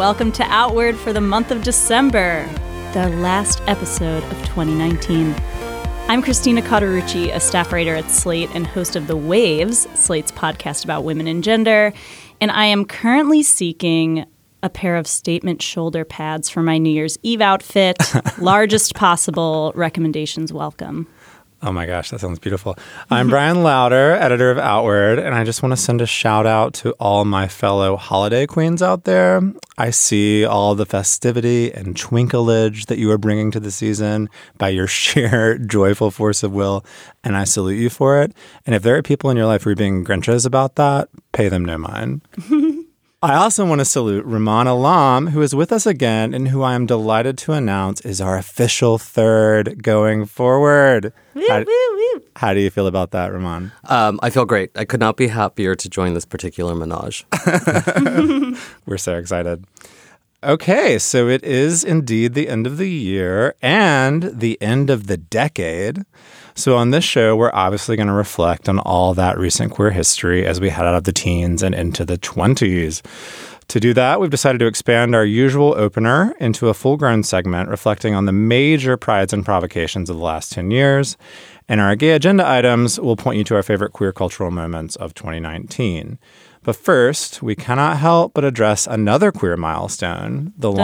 welcome to Outward for the month of December, the last episode of 2019. I'm Christina Cauterucci, a staff writer at Slate and host of The Waves, Slate's podcast about women and gender, and I am currently seeking a pair of statement shoulder pads for my New Year's Eve outfit. Largest possible, recommendations welcome. Oh my gosh, that sounds beautiful. I'm Brian Lauder, editor of Outward, and I just want to send a shout out to all my fellow holiday queens out there. I see all the festivity and twinkleage that you are bringing to the season by your sheer joyful force of will, and I salute you for it. And if there are people in your life who are being Grinches about that, pay them no mind. I also want to salute Rumaan Alam, who is with us again and who I am delighted to announce is our official third going forward. How do you feel about that, Rumaan? I feel great. I could not be happier to join this particular menage. We're so excited. Okay, so it is indeed the end of the year and the end of the decade. So on this show, we're obviously going to reflect on all that recent queer history as we head out of the teens and into the 20s. To do that, we've decided to expand our usual opener into a full-grown segment reflecting on the major prides and provocations of the last 10 years. And our gay agenda items will point you to our favorite queer cultural moments of 2019. But first, we cannot help but address another queer milestone, the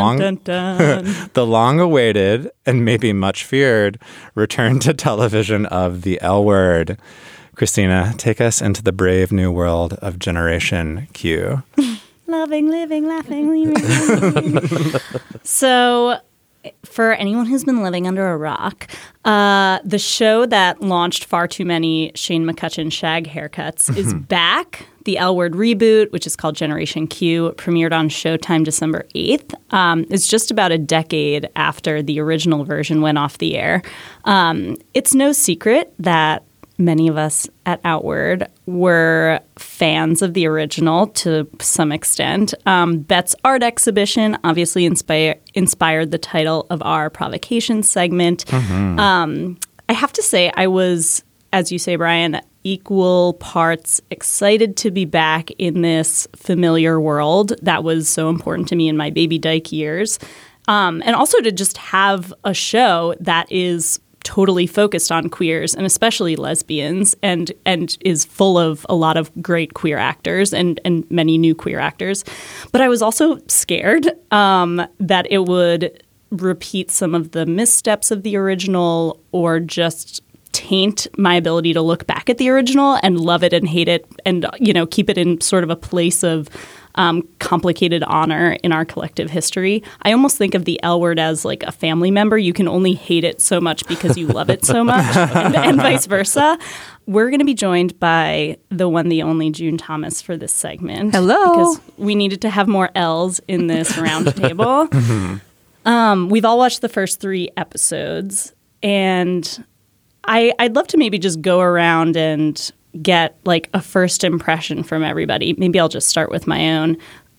long-awaited and maybe much feared return to television of The L Word. Christina, take us into the brave new world of Generation Q. Loving, living, laughing, leaving. So, for anyone who's been living under a rock, the show that launched far too many Shane McCutcheon shag haircuts is back. The L Word reboot, which is called Generation Q, premiered on Showtime December 8th. It's just about a decade after the original version went off the air. It's no secret that many of us at Outward were fans of the original to some extent. Bet's art exhibition obviously inspired the title of our provocation segment. I have to say I was, as you say, Brian, equal parts excited to be back in this familiar world that was so important to me in my baby dyke years. And also to just have a show that is totally focused on queers and especially lesbians and is full of a lot of great queer actors and many new queer actors. But I was also scared that it would repeat some of the missteps of the original or just taint my ability to look back at the original and love it and hate it and, you know, keep it in sort of a place of complicated honor in our collective history. I almost think of the L Word as like a family member. You can only hate it so much because you love it so much and vice versa. We're going to be joined by the one, the only June Thomas for this segment. Hello. Because we needed to have more L's in this round table. We've all watched the first 3 episodes, and I'd love to maybe just go around and get like a first impression from everybody. Maybe I'll just start with my own.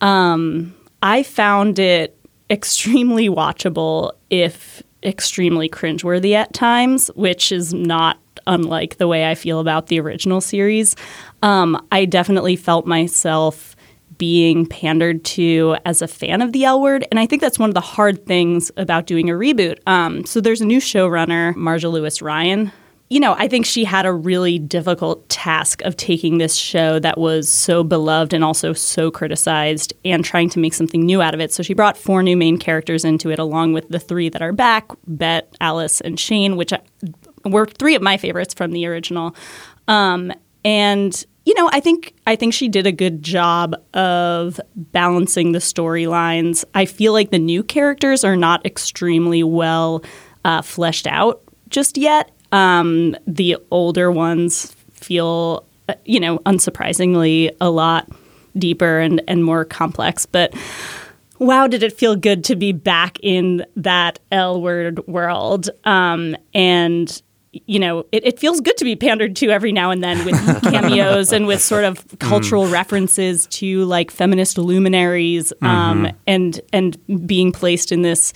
I found it extremely watchable, if extremely cringeworthy at times, which is not unlike the way I feel about the original series. I definitely felt myself being pandered to as a fan of the L Word. And I think that's one of the hard things about doing a reboot. So there's a new showrunner, Marja Lewis-Ryan. You know, I think she had a really difficult task of taking this show that was so beloved and also so criticized and trying to make something new out of it. So she brought 4 new main characters into it, along with the 3 that are back, Bet, Alice, and Shane, which were 3 of my favorites from the original. And, you know, I think she did a good job of balancing the storylines. I feel like the new characters are not extremely well fleshed out just yet. The older ones feel, unsurprisingly a lot deeper and more complex. But wow, did it feel good to be back in that L Word world. And, you know, it feels good to be pandered to every now and then with cameos and with sort of cultural references to like feminist luminaries and being placed in this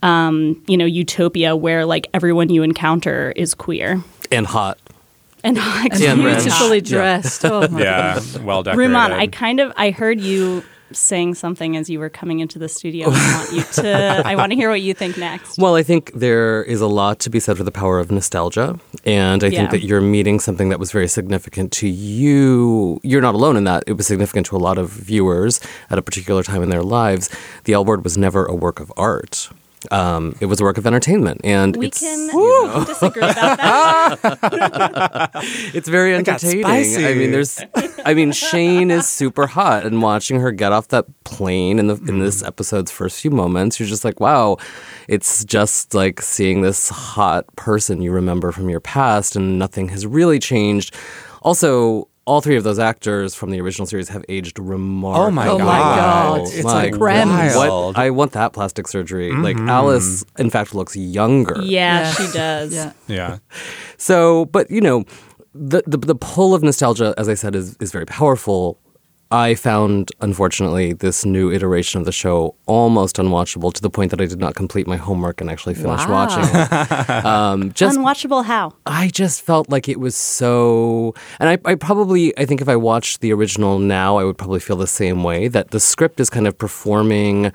utopia where like everyone you encounter is queer. And hot. And beautifully dressed. Yeah. Oh my Yeah, goodness. well decorated. Rumaan, I heard you saying something as you were coming into the studio. I want to hear what you think next. Well, I think there is a lot to be said for the power of nostalgia. And I think that you're meeting something that was very significant to you. You're not alone in that. It was significant to a lot of viewers at a particular time in their lives. The L Word was never a work of art. It was a work of entertainment, and we can disagree about that. It's very entertaining. I mean, Shane is super hot, and watching her get off that plane in this episode's first few moments, you're just like, wow, it's just like seeing this hot person you remember from your past, and nothing has really changed. Also, all three of those actors from the original series have aged remarkably. Oh my God. It's like wild. I want that plastic surgery. Like Alice, in fact, looks younger. Yeah, she does. Yeah. So, but the pull of nostalgia, as I said, is very powerful. I found, unfortunately, this new iteration of the show almost unwatchable to the point that I did not complete my homework and actually finish watching it. Unwatchable how? I just felt like it was so... And I think if I watched the original now, I would probably feel the same way, that the script is kind of performing...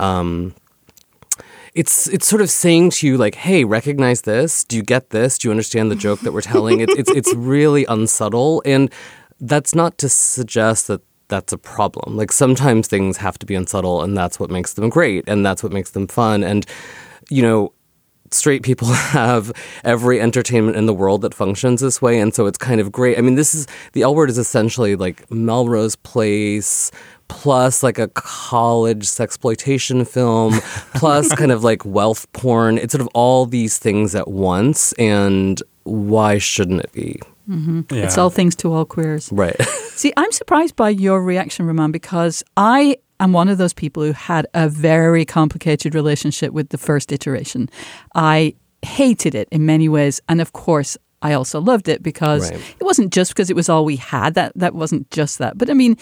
It's sort of saying to you, like, hey, recognize this. Do you get this? Do you understand the joke that we're telling? It's really unsubtle. And that's not to suggest that that's a problem. Like, sometimes things have to be unsubtle, and that's what makes them great, and that's what makes them fun. And, straight people have every entertainment in the world that functions this way, and so it's kind of great. I mean, the L Word is essentially like Melrose Place plus like a college sexploitation film plus kind of like wealth porn. It's sort of all these things at once, and why shouldn't it be? Mm-hmm. Yeah. It's all things to all queers. Right. See, I'm surprised by your reaction, Roman, because I am one of those people who had a very complicated relationship with the first iteration. I hated it in many ways. And of course, I also loved it because it wasn't just because it was all we had. That wasn't just that. But I mean,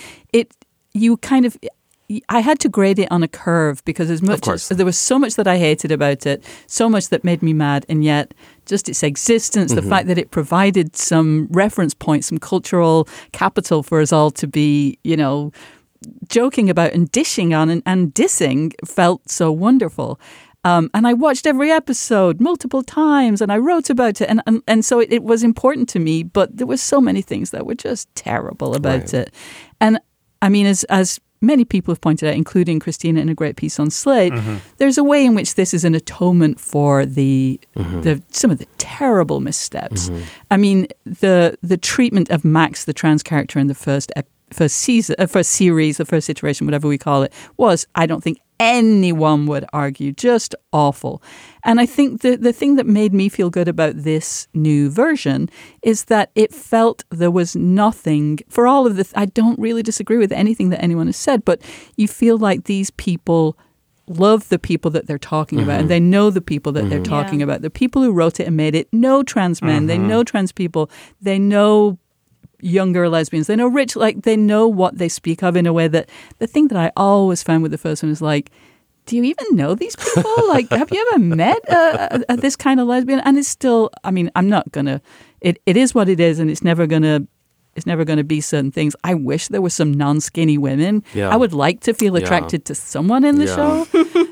I had to grade it on a curve because as much as there was so much that I hated about it, so much that made me mad, and yet just its existence, the fact that it provided some reference points, some cultural capital for us all to be, joking about and dishing on and dissing felt so wonderful. And I watched every episode multiple times and I wrote about it. And so it was important to me, but there were so many things that were just terrible about it. And I mean, as many people have pointed out, including Christina in a great piece on Slate, there's a way in which this is an atonement for some of the terrible missteps. I mean, the treatment of Max, the trans character in the first series, the first iteration, whatever we call it, was, I don't think anyone would argue, just awful. And I think the thing that made me feel good about this new version is that it felt there was nothing, for all of this, I don't really disagree with anything that anyone has said, but you feel like these people love the people that they're talking about, and they know the people that they're talking about. The people who wrote it and made it know trans men, they know trans people, they know younger lesbians, they know they know what they speak of in a way that the thing that I always found with the first one is like, do you even know these people? Like, have you ever met this kind of lesbian? And it's still, I mean, I'm not gonna, it is what it is, and it's never gonna be certain things. I wish there were some non-skinny women. I would like to feel attracted to someone in the show.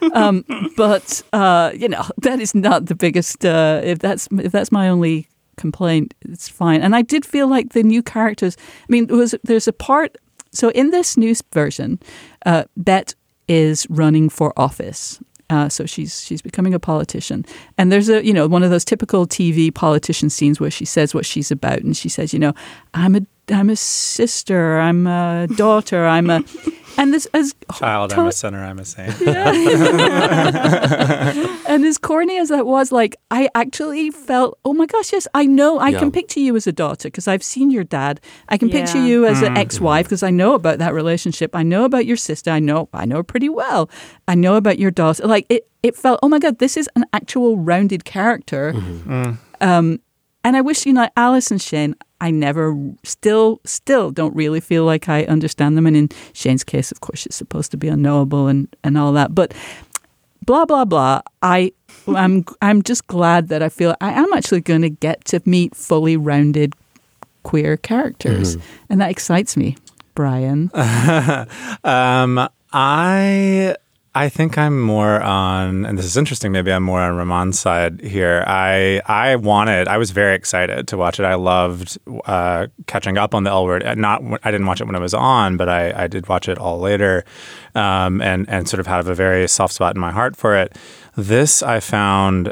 But that is not the biggest, if that's my only complaint, it's fine. And I did feel like the new characters, I mean, there's a part, so in this new version, Bette is running for office. So she's becoming a politician. And there's one of those typical TV politician scenes where she says what she's about. And she says, I'm a sister, I'm a daughter, and this as child, I'm a sinner, I'm a saint. Yeah. And as corny as that was, like, I actually felt, oh my gosh, yes, I know, I can picture you as a daughter because I've seen your dad. I can picture you as an ex-wife because I know about that relationship. I know about your sister. I know her pretty well. I know about your daughter. Like, it felt, oh my God, this is an actual rounded character. And I wish, Alice and Shane, I never, still don't really feel like I understand them. And in Shane's case, of course, it's supposed to be unknowable and all that. But blah, blah, blah. I'm just glad that I feel I am actually going to get to meet fully rounded queer characters. And that excites me. Brian? I think I'm more on, and this is interesting, maybe I'm more on Ramon's side here. I was very excited to watch it. I loved catching up on the L Word. I didn't watch it when it was on, but I did watch it all later, and sort of have a very soft spot in my heart for it. This I found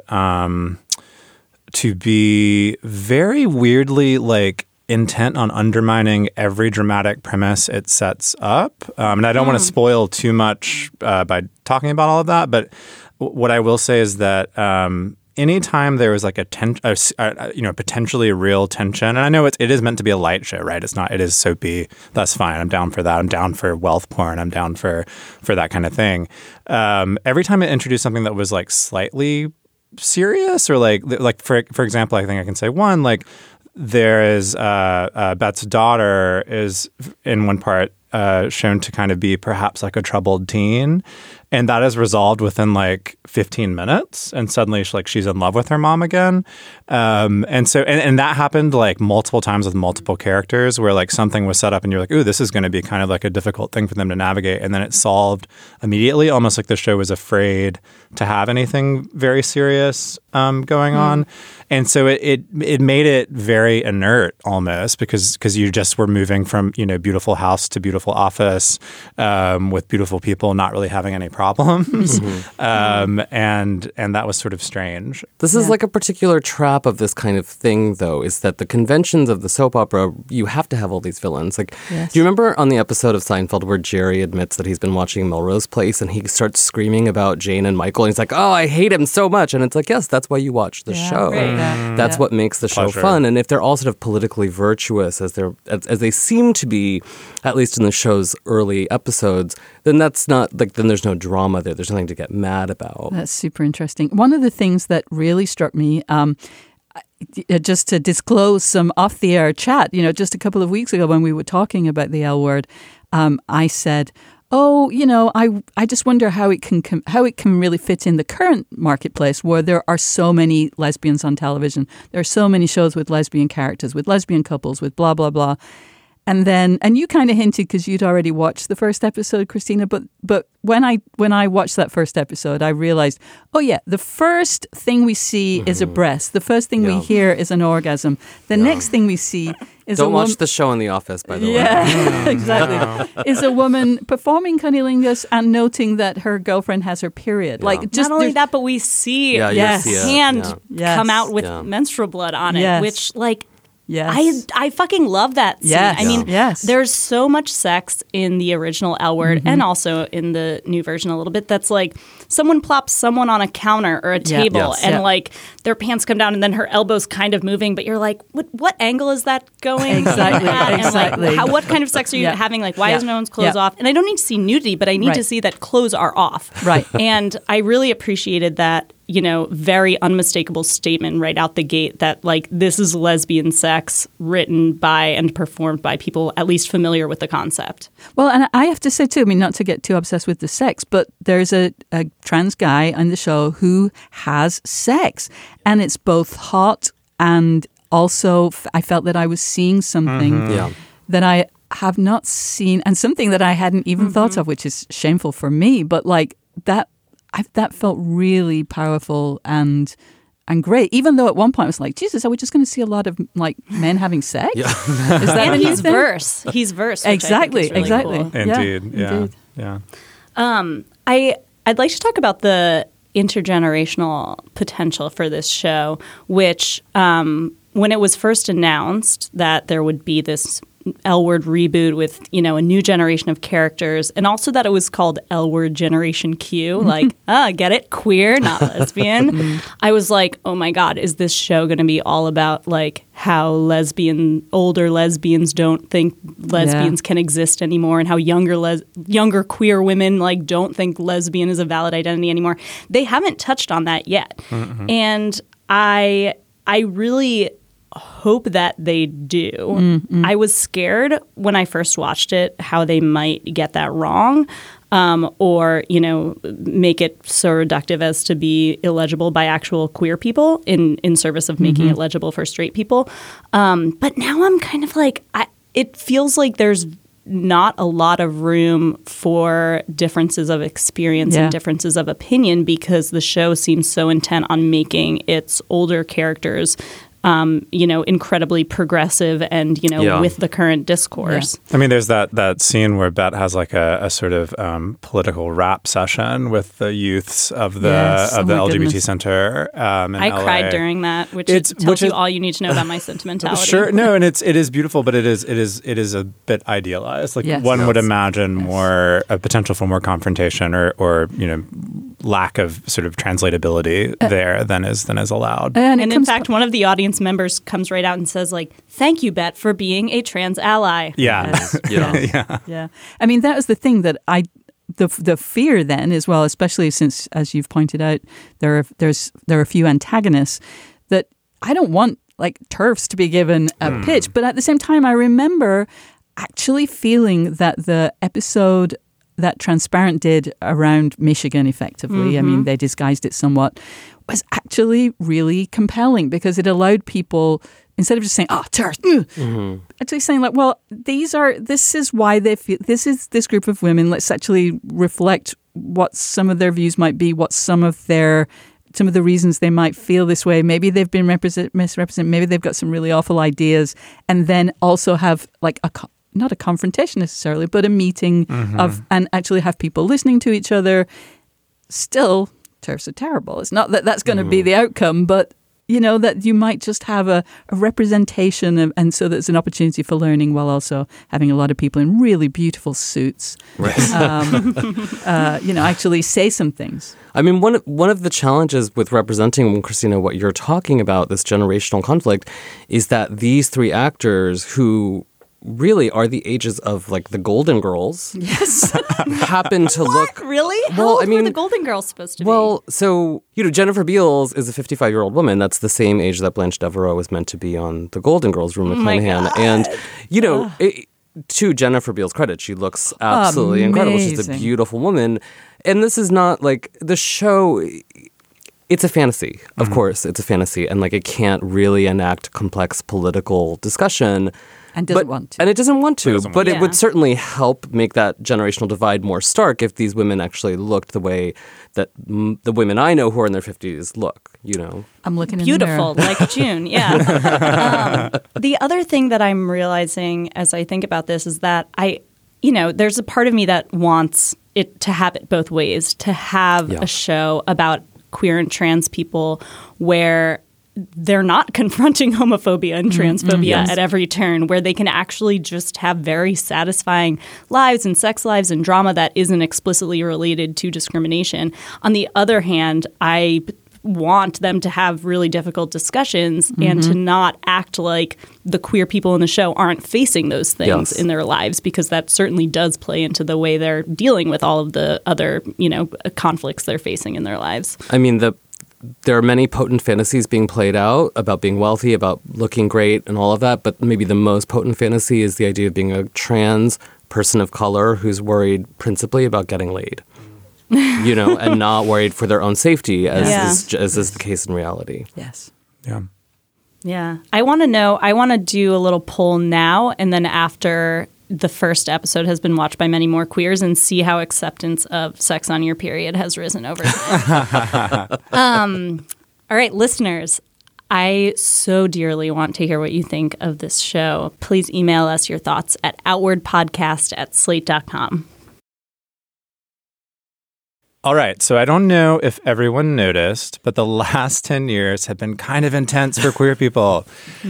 to be very weirdly intent on undermining every dramatic premise it sets up. And I don't want to spoil too much by talking about all of that, but what I will say is that anytime there was a potentially real tension, and I know it is meant to be a light show, right? It is soapy. That's fine. I'm down for that. I'm down for wealth porn. I'm down for that kind of thing. Every time it introduced something that was slightly serious, or for example, I think I can say one, there is Beth's daughter is in one part shown to kind of be perhaps a troubled teen, and that is resolved within 15 minutes, and suddenly she's in love with her mom again, and that happened multiple times with multiple characters where something was set up and you're ooh, this is going to be kind of a difficult thing for them to navigate, and then it's solved immediately, almost the show was afraid to have anything very serious going on. And so it made it very inert almost because you just were moving from beautiful house to beautiful office with beautiful people not really having any problems, and that was sort of strange. This is a particular trap of this kind of thing, though, is that the conventions of the soap opera, you have to have all these villains. Yes. Do you remember on the episode of Seinfeld where Jerry admits that he's been watching Melrose Place and he starts screaming about Jane and Michael, and he's oh, I hate him so much, and it's yes, that's why you watch the show. Right. That's what makes the show fun. And if they're all sort of politically virtuous as they seem to be, at least in the show's early episodes, then that's not then there's no drama there. There's nothing to get mad about. That's super interesting. One of the things that really struck me, just to disclose some off-the-air chat, just a couple of weeks ago when we were talking about the L Word, I said, oh, I just wonder how it can really fit in the current marketplace where there are so many lesbians on television. There are so many shows with lesbian characters, with lesbian couples, with blah, blah, blah. And you kind of hinted because you'd already watched the first episode, Christina. But when I watched that first episode, I realized, oh yeah, the first thing we see is a breast. The first thing we hear is an orgasm. The next thing we see is Don't watch the show in the office, by the way. Yeah, exactly. Is a woman performing cunnilingus and noting that her girlfriend has her period. Not only that, but we see a hand come out with menstrual blood on it, which Yes. I fucking love that scene. Yes. I mean, there's so much sex in the original L Word and also in the new version a little bit. That's someone plops someone on a counter or a table and their pants come down and then her elbow's kind of moving, but you're what angle is that going? Exactly. And Exactly. what kind of sex are you having? Why is no one's clothes off? And I don't need to see nudity, but I need to see that clothes are off. Right. And I really appreciated that. Very unmistakable statement right out the gate that this is lesbian sex written by and performed by people at least familiar with the concept. Well, and I have to say too, not to get too obsessed with the sex, but there's a trans guy on the show who has sex, and it's both hot and also I felt that I was seeing something that I have not seen, and something that I hadn't even thought of, which is shameful for me, but that felt really powerful and great. Even though at one point I was Jesus, are we just going to see a lot of men having sex? Yeah. Is that and he's verse? He's verse. Exactly. Really exactly. Cool. Indeed. Yeah. I'd like to talk about the intergenerational potential for this show, which when it was first announced that there would be this L Word reboot with, a new generation of characters, and also that it was called L Word Generation Q, get it? Queer, not lesbian. I was oh my God, is this show going to be all about how older lesbians don't think lesbians can exist anymore, and how younger queer women don't think lesbian is a valid identity anymore? They haven't touched on that yet. And I really hope that they do. I was scared when I first watched it how they might get that wrong, or make it so reductive as to be illegible by actual queer people in service of making it legible for straight people. But now I'm kind of it feels like there's not a lot of room for differences of experience and differences of opinion because the show seems so intent on making its older characters incredibly progressive and, with the current discourse. Yeah. I mean, there's that scene where Bet has like a sort of political rap session with the youths of the LGBT center in I LA. cried during that, which tells you all you need to know about my sentimentality. Sure, no, and it is beautiful, but it is a bit idealized. Like one would imagine more a potential for more confrontation or lack of sort of translatability there than is allowed. And in fact, one of the audience members comes right out and says, like, "Thank you, Bet, for being a trans ally." Yeah. Yes. Yeah. I mean, that was the thing that the fear then as well, especially since, as you've pointed out, there are a few antagonists that I don't want like TERFs to be given a pitch, but at the same time, I remember actually feeling that the episode that Transparent did around Michigan, effectively, I mean, they disguised it somewhat, was actually really compelling because it allowed people, instead of just saying, TERF, actually saying like, well, this is why they feel, this group of women, let's actually reflect what some of their views might be, what some of the reasons they might feel this way. Maybe they've been misrepresented, maybe they've got some really awful ideas, and then also have like not a confrontation necessarily, but a meeting and actually have people listening to each other. Still, TERFs are terrible. It's not that that's going to be the outcome, but that you might just have a representation and so there's an opportunity for learning while also having a lot of people in really beautiful suits, actually say some things. I mean, one of the challenges with representing, Christina, what you're talking about, this generational conflict, is that these three actors who really are the ages of like the Golden Girls. Yes. Happen to look... Really? How old were the Golden Girls supposed to be? Well, so, Jennifer Beals is a 55-year-old woman. That's the same age that Blanche Devereaux was meant to be on the Golden Girls, Rue McClanahan. And, to Jennifer Beals' credit, she looks absolutely incredible. She's a beautiful woman. And this is not like the show... It's a fantasy, of course. It's a fantasy. And like it can't really enact complex political discussion. And doesn't want to. And it doesn't want to. But it would certainly help make that generational divide more stark if these women actually looked the way that the women I know who are in their 50s look, I'm looking beautiful, in the mirror. like June, yeah. The other thing that I'm realizing as I think about this is that there's a part of me that wants it to have it both ways, to have a show about queer and trans people where they're not confronting homophobia and transphobia at every turn, where they can actually just have very satisfying lives and sex lives and drama that isn't explicitly related to discrimination. On the other hand, I want them to have really difficult discussions and to not act like the queer people in the show aren't facing those things in their lives, because that certainly does play into the way they're dealing with all of the other, conflicts they're facing in their lives. I mean, there are many potent fantasies being played out about being wealthy, about looking great and all of that, but maybe the most potent fantasy is the idea of being a trans person of color who's worried principally about getting laid, and not worried for their own safety as is the case in reality. Yes. Yeah. Yeah. I want to do a little poll now, and then after the first episode has been watched by many more queers, and see how acceptance of sex on your period has risen over time. All right, listeners, I so dearly want to hear what you think of this show. Please email us your thoughts at outwardpodcast@slate.com. All right, so I don't know if everyone noticed, but the last 10 years have been kind of intense for queer people.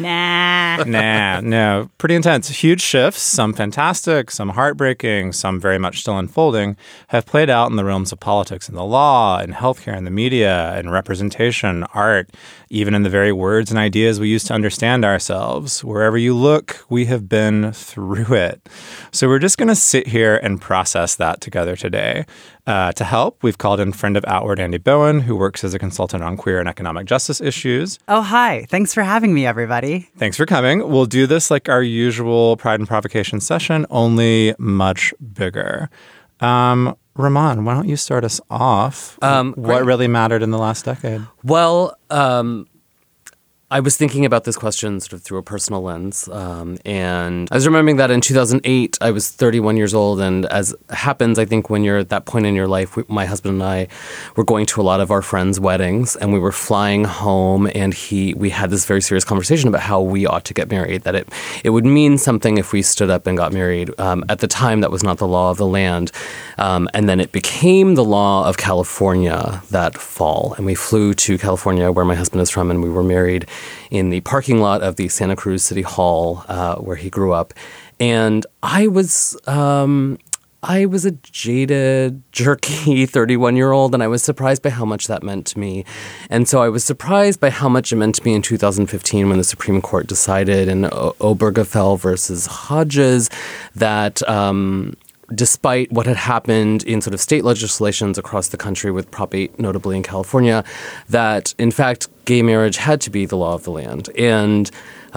No, pretty intense. Huge shifts, some fantastic, some heartbreaking, some very much still unfolding, have played out in the realms of politics and the law, and healthcare and the media, and representation, art, even in the very words and ideas we use to understand ourselves. Wherever you look, we have been through it. So we're just going to sit here and process that together today. To help, we've called in friend of Outward, Andy Bowen, who works as a consultant on queer and economic justice issues. Oh, hi. Thanks for having me, everybody. Thanks for coming. We'll do this like our usual Pride and Provocation session, only much bigger. Ramon, why don't you start us off? What really mattered in the last decade? Well, I was thinking about this question sort of through a personal lens. And I was remembering that in 2008, I was 31 years old. And as happens, I think when you're at that point in your life, my husband and I were going to a lot of our friends' weddings, and we were flying home, and we had this very serious conversation about how we ought to get married, that it would mean something if we stood up and got married. At the time, that was not the law of the land. And then it became the law of California that fall. And we flew to California, where my husband is from, and we were married in the parking lot of the Santa Cruz City Hall, where he grew up. And I was a jaded, jerky 31-year-old, and I was surprised by how much that meant to me. And so I was surprised by how much it meant to me in 2015 when the Supreme Court decided in Obergefell versus Hodges that despite what had happened in sort of state legislations across the country with Prop 8, notably in California, that in fact gay marriage had to be the law of the land. And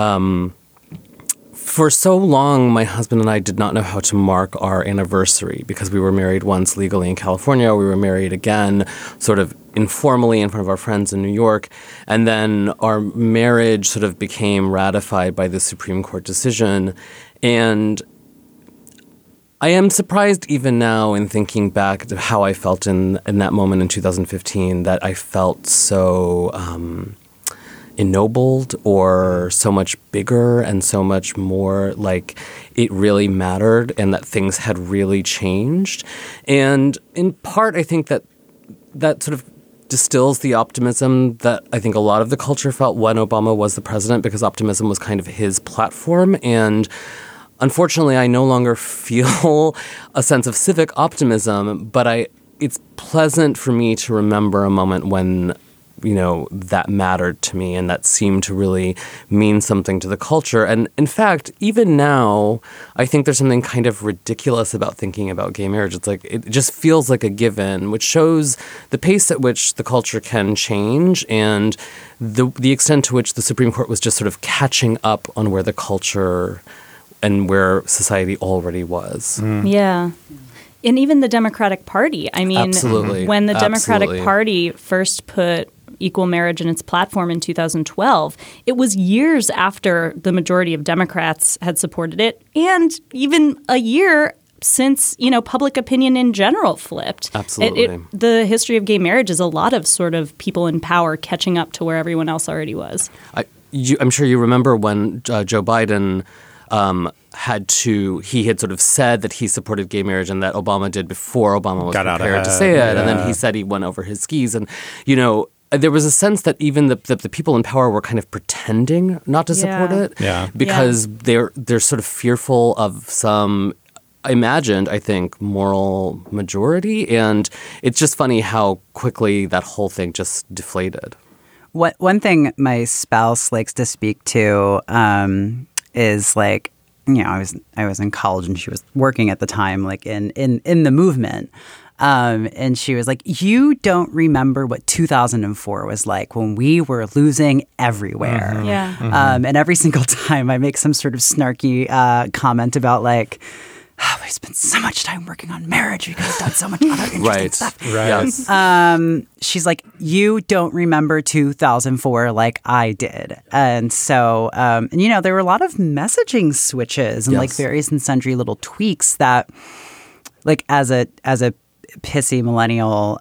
for so long, my husband and I did not know how to mark our anniversary because we were married once legally in California. We were married again sort of informally in front of our friends in New York. And then our marriage sort of became ratified by the Supreme Court decision. And I am surprised even now in thinking back to how I felt in that moment in 2015 that I felt so ennobled or so much bigger and so much more like it really mattered and that things had really changed. And in part, I think that sort of distills the optimism that I think a lot of the culture felt when Obama was the president, because optimism was kind of his platform. And unfortunately, I no longer feel a sense of civic optimism, but it's pleasant for me to remember a moment when, that mattered to me and that seemed to really mean something to the culture. And in fact, even now, I think there's something kind of ridiculous about thinking about gay marriage. It's like, it just feels like a given, which shows the pace at which the culture can change and the extent to which the Supreme Court was just sort of catching up on where the culture and where society already was. Yeah. And even the Democratic Party. I mean, Absolutely. When the Democratic Party first put equal marriage in its platform in 2012, it was years after the majority of Democrats had supported it, and even a year since, public opinion in general flipped. Absolutely. The history of gay marriage is a lot of sort of people in power catching up to where everyone else already was. I'm sure you remember when Joe Biden he had sort of said that he supported gay marriage and that Obama did before Obama was prepared to say it. Yeah. And then he said he went over his skis. And, there was a sense that even the people in power were kind of pretending not to support it because they're sort of fearful of some imagined, I think, moral majority. And it's just funny how quickly that whole thing just deflated. One thing my spouse likes to speak to is like, I was in college and she was working at the time, like in the movement. And she was like, you don't remember what 2004 was like when we were losing everywhere. Mm-hmm. Yeah. Mm-hmm. And every single time I make some sort of snarky comment about like, we spent so much time working on marriage. We could have done so much other interesting stuff. Right. Yes. She's like, you don't remember 2004 like I did. And so, there were a lot of messaging switches and like various and sundry little tweaks that, like, as a pissy millennial,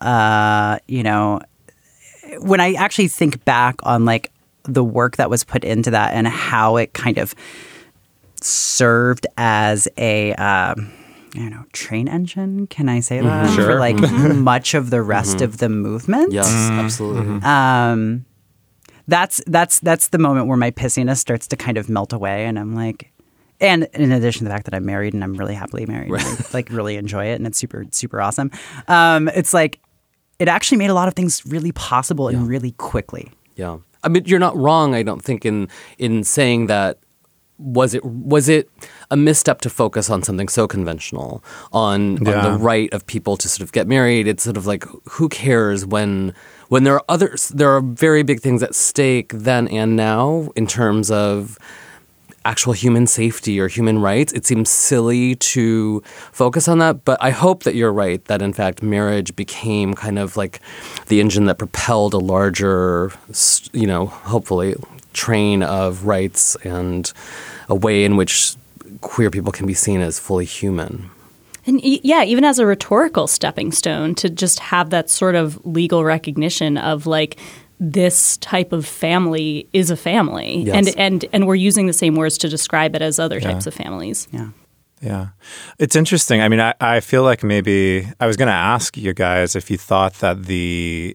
when I actually think back on like the work that was put into that and how it kind of served as a train engine, can I say that? Mm-hmm. Sure. For like much of the rest of the movement. Yes, absolutely. That's the moment where my pissiness starts to kind of melt away, and I'm like, and in addition to the fact that I'm married and I'm really happily married, and I like really enjoy it, and it's super, super awesome. It's like it actually made a lot of things really possible and really quickly. Yeah, I mean, you're not wrong, I don't think, in saying that. Was it a misstep to focus on something so conventional, on the right of people to sort of get married? It's sort of like, who cares when there are very big things at stake then and now in terms of actual human safety or human rights. It seems silly to focus on that, but I hope that you're right, that in fact marriage became kind of like the engine that propelled a larger, hopefully train of rights and a way in which queer people can be seen as fully human. And yeah, even as a rhetorical stepping stone to just have that sort of legal recognition of like this type of family is a family. Yes. And we're using the same words to describe it as other types of families. Yeah. Yeah. It's interesting. I mean, I feel like maybe I was going to ask you guys if you thought that the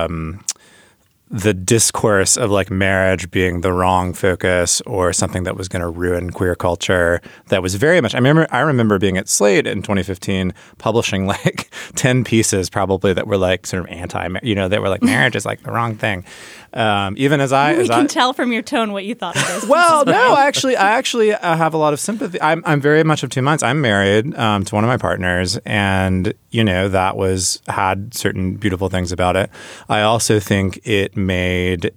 discourse of like marriage being the wrong focus or something that was going to ruin queer culture that was very much I remember being at Slate in 2015 publishing like 10 pieces probably that were like sort of that were like marriage is like the wrong thing. Even as I can tell from your tone what you thought of those. Well, no, I actually have a lot of sympathy. I'm very much of two minds. I'm married to one of my partners, and that had certain beautiful things about it. I also think it made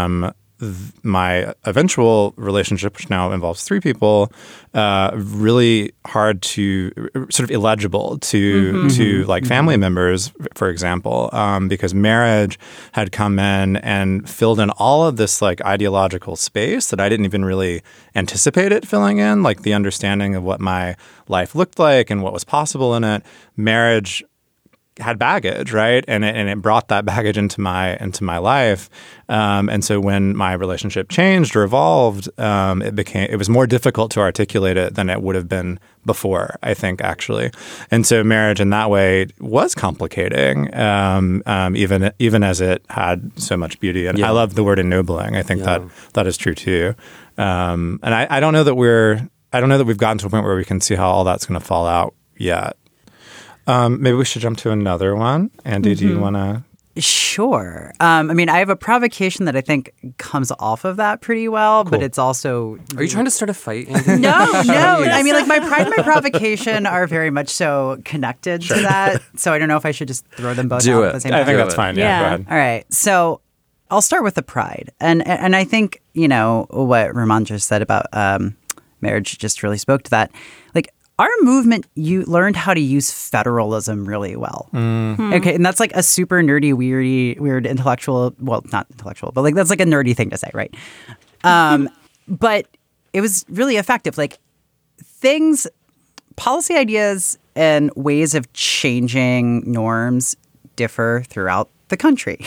my eventual relationship, which now involves 3 people, really hard to sort of illegible to like family members, for example, because marriage had come in and filled in all of this like ideological space that I didn't even really anticipate it filling in, like the understanding of what my life looked like and what was possible in it. Marriage had baggage, right? And it brought that baggage into my life. And so when my relationship changed or evolved, it was more difficult to articulate it than it would have been before, I think, actually. And so marriage in that way was complicating, even as it had so much beauty. And I love the word ennobling. I think that is true too. And I don't know that we've gotten to a point where we can see how all that's going to fall out yet. Maybe we should jump to another one. Andy, do you want to? Sure. I mean, I have a provocation that I think comes off of that pretty well, but it's also... Are you trying to start a fight, Andy? No. I mean, like my pride and my provocation are very much so connected to that. So I don't know if I should just throw them both out at the same time. I think that's fine. Yeah, go ahead. All right. So I'll start with the pride. And I think, what Rumaan just said about marriage just really spoke to that. Like, our movement, you learned how to use federalism really well. Okay, and that's like a super nerdy, weird intellectual, well, not intellectual, but like that's like a nerdy thing to say, right? But it was really effective. Like policy ideas and ways of changing norms differ throughout the country.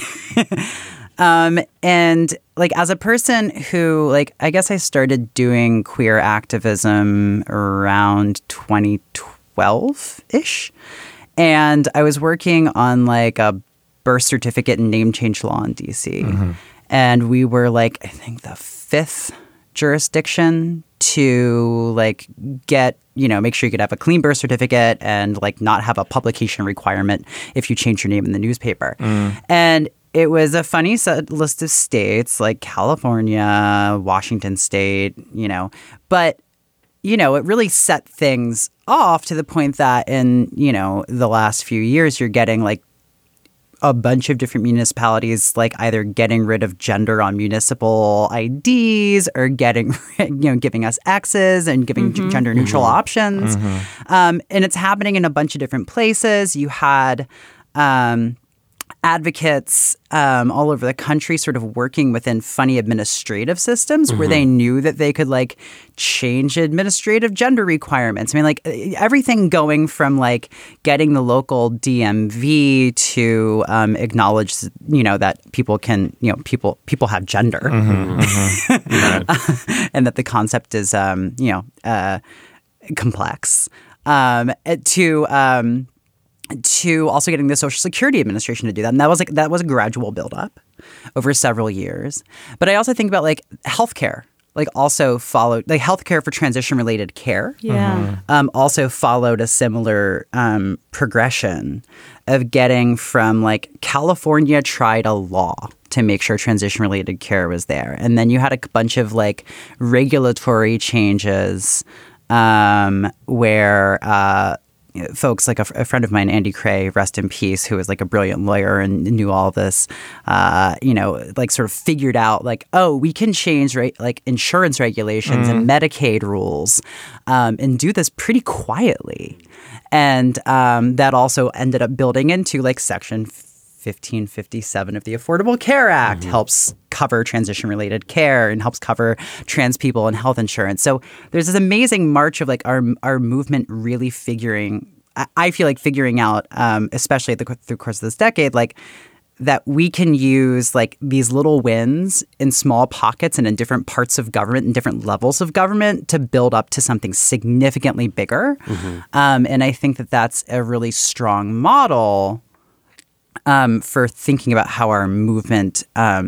And like as a person who like I guess I started doing queer activism around 2012-ish. And I was working on like a birth certificate and name change law in DC. Mm-hmm. And we were like, I think the 5th jurisdiction to like get, make sure you could have a clean birth certificate and like not have a publication requirement if you change your name in the newspaper. And it was a funny list of states like California, Washington State, but, it really set things off to the point that in, the last few years, you're getting like a bunch of different municipalities, like either getting rid of gender on municipal IDs or giving us X's and giving gender neutral options. And it's happening in a bunch of different places. You had advocates all over the country sort of working within funny administrative systems where they knew that they could like change administrative gender requirements. I mean, like everything going from like getting the local DMV to acknowledge, that people can, people have gender and that the concept is, complex to also getting the Social Security Administration to do that. And that was a gradual buildup over several years. But I also think about like healthcare, like also followed, like healthcare for transition-related care. Yeah. Also followed a similar progression of getting from like California tried a law to make sure transition-related care was there. And then you had a bunch of like regulatory changes where folks like a friend of mine, Andy Cray, rest in peace, who was like a brilliant lawyer and knew all this, like sort of figured out like, oh, we can change like insurance regulations and Medicaid rules and do this pretty quietly. And that also ended up building into like Section 1557 of the Affordable Care Act helps cover transition-related care and helps cover trans people and health insurance. So there's this amazing march of like our movement really I feel like figuring out, especially through the course of this decade, like that we can use like these little wins in small pockets and in different parts of government and different levels of government to build up to something significantly bigger. And I think that that's a really strong model for thinking about how our movement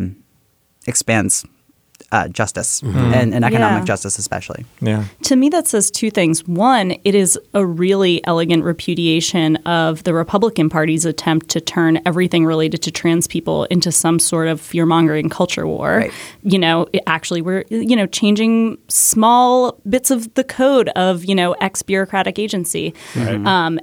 expands justice and economic justice especially. Yeah. To me, that says two things. One, it is a really elegant repudiation of the Republican Party's attempt to turn everything related to trans people into some sort of fear-mongering culture war. Right. You know, actually, we're, changing small bits of the code of, ex-bureaucratic agency. Right.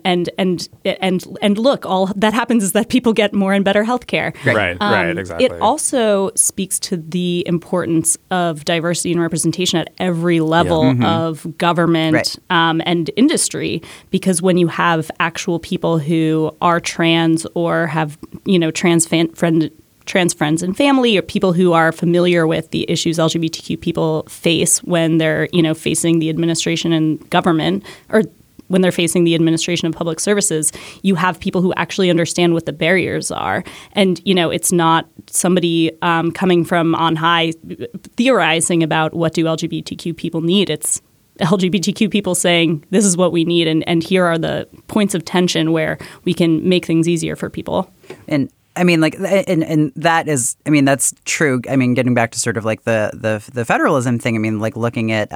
And look, all that happens is that people get more and better health care. Right, exactly. It also speaks to the importance of diversity and representation at every level of government and industry, because when you have actual people who are trans or have, trans friends and family, or people who are familiar with the issues LGBTQ people face when they're, facing the administration and government, or when they're facing the administration of public services, you have people who actually understand what the barriers are. And, it's not somebody coming from on high theorizing about what do LGBTQ people need. It's LGBTQ people saying, this is what we need, and here are the points of tension where we can make things easier for people. And I mean, like, and that is, I mean, that's true. I mean, getting back to sort of like the federalism thing, I mean, like looking at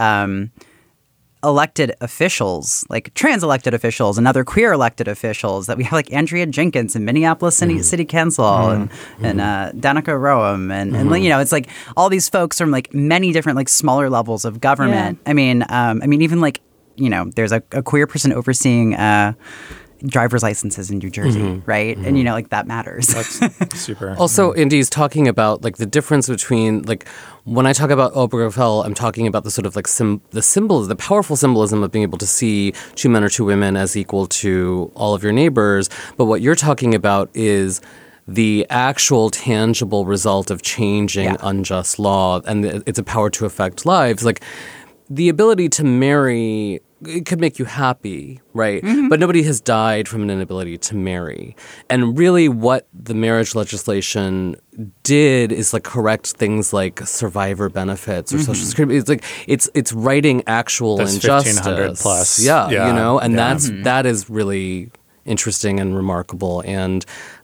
elected officials, like trans elected officials and other queer elected officials, that we have like Andrea Jenkins in Minneapolis City Council and Danica Roem and it's like all these folks from like many different like smaller levels of government. Yeah. I mean even like there's a queer person overseeing driver's licenses in New Jersey, right? And like that matters. That's super. Also, Indy's talking about like the difference between like when I talk about Obergefell, I'm talking about the sort of like the powerful symbolism of being able to see two men or two women as equal to all of your neighbors. But what you're talking about is the actual tangible result of changing unjust law, and it's a power to affect lives. Like the ability to marry, it could make you happy, right? But nobody has died from an inability to marry. And really what the marriage legislation did is like correct things like survivor benefits or social security. It's like it's righting actual that's injustice. 1,500 plus. Yeah. And that is really interesting and remarkable. And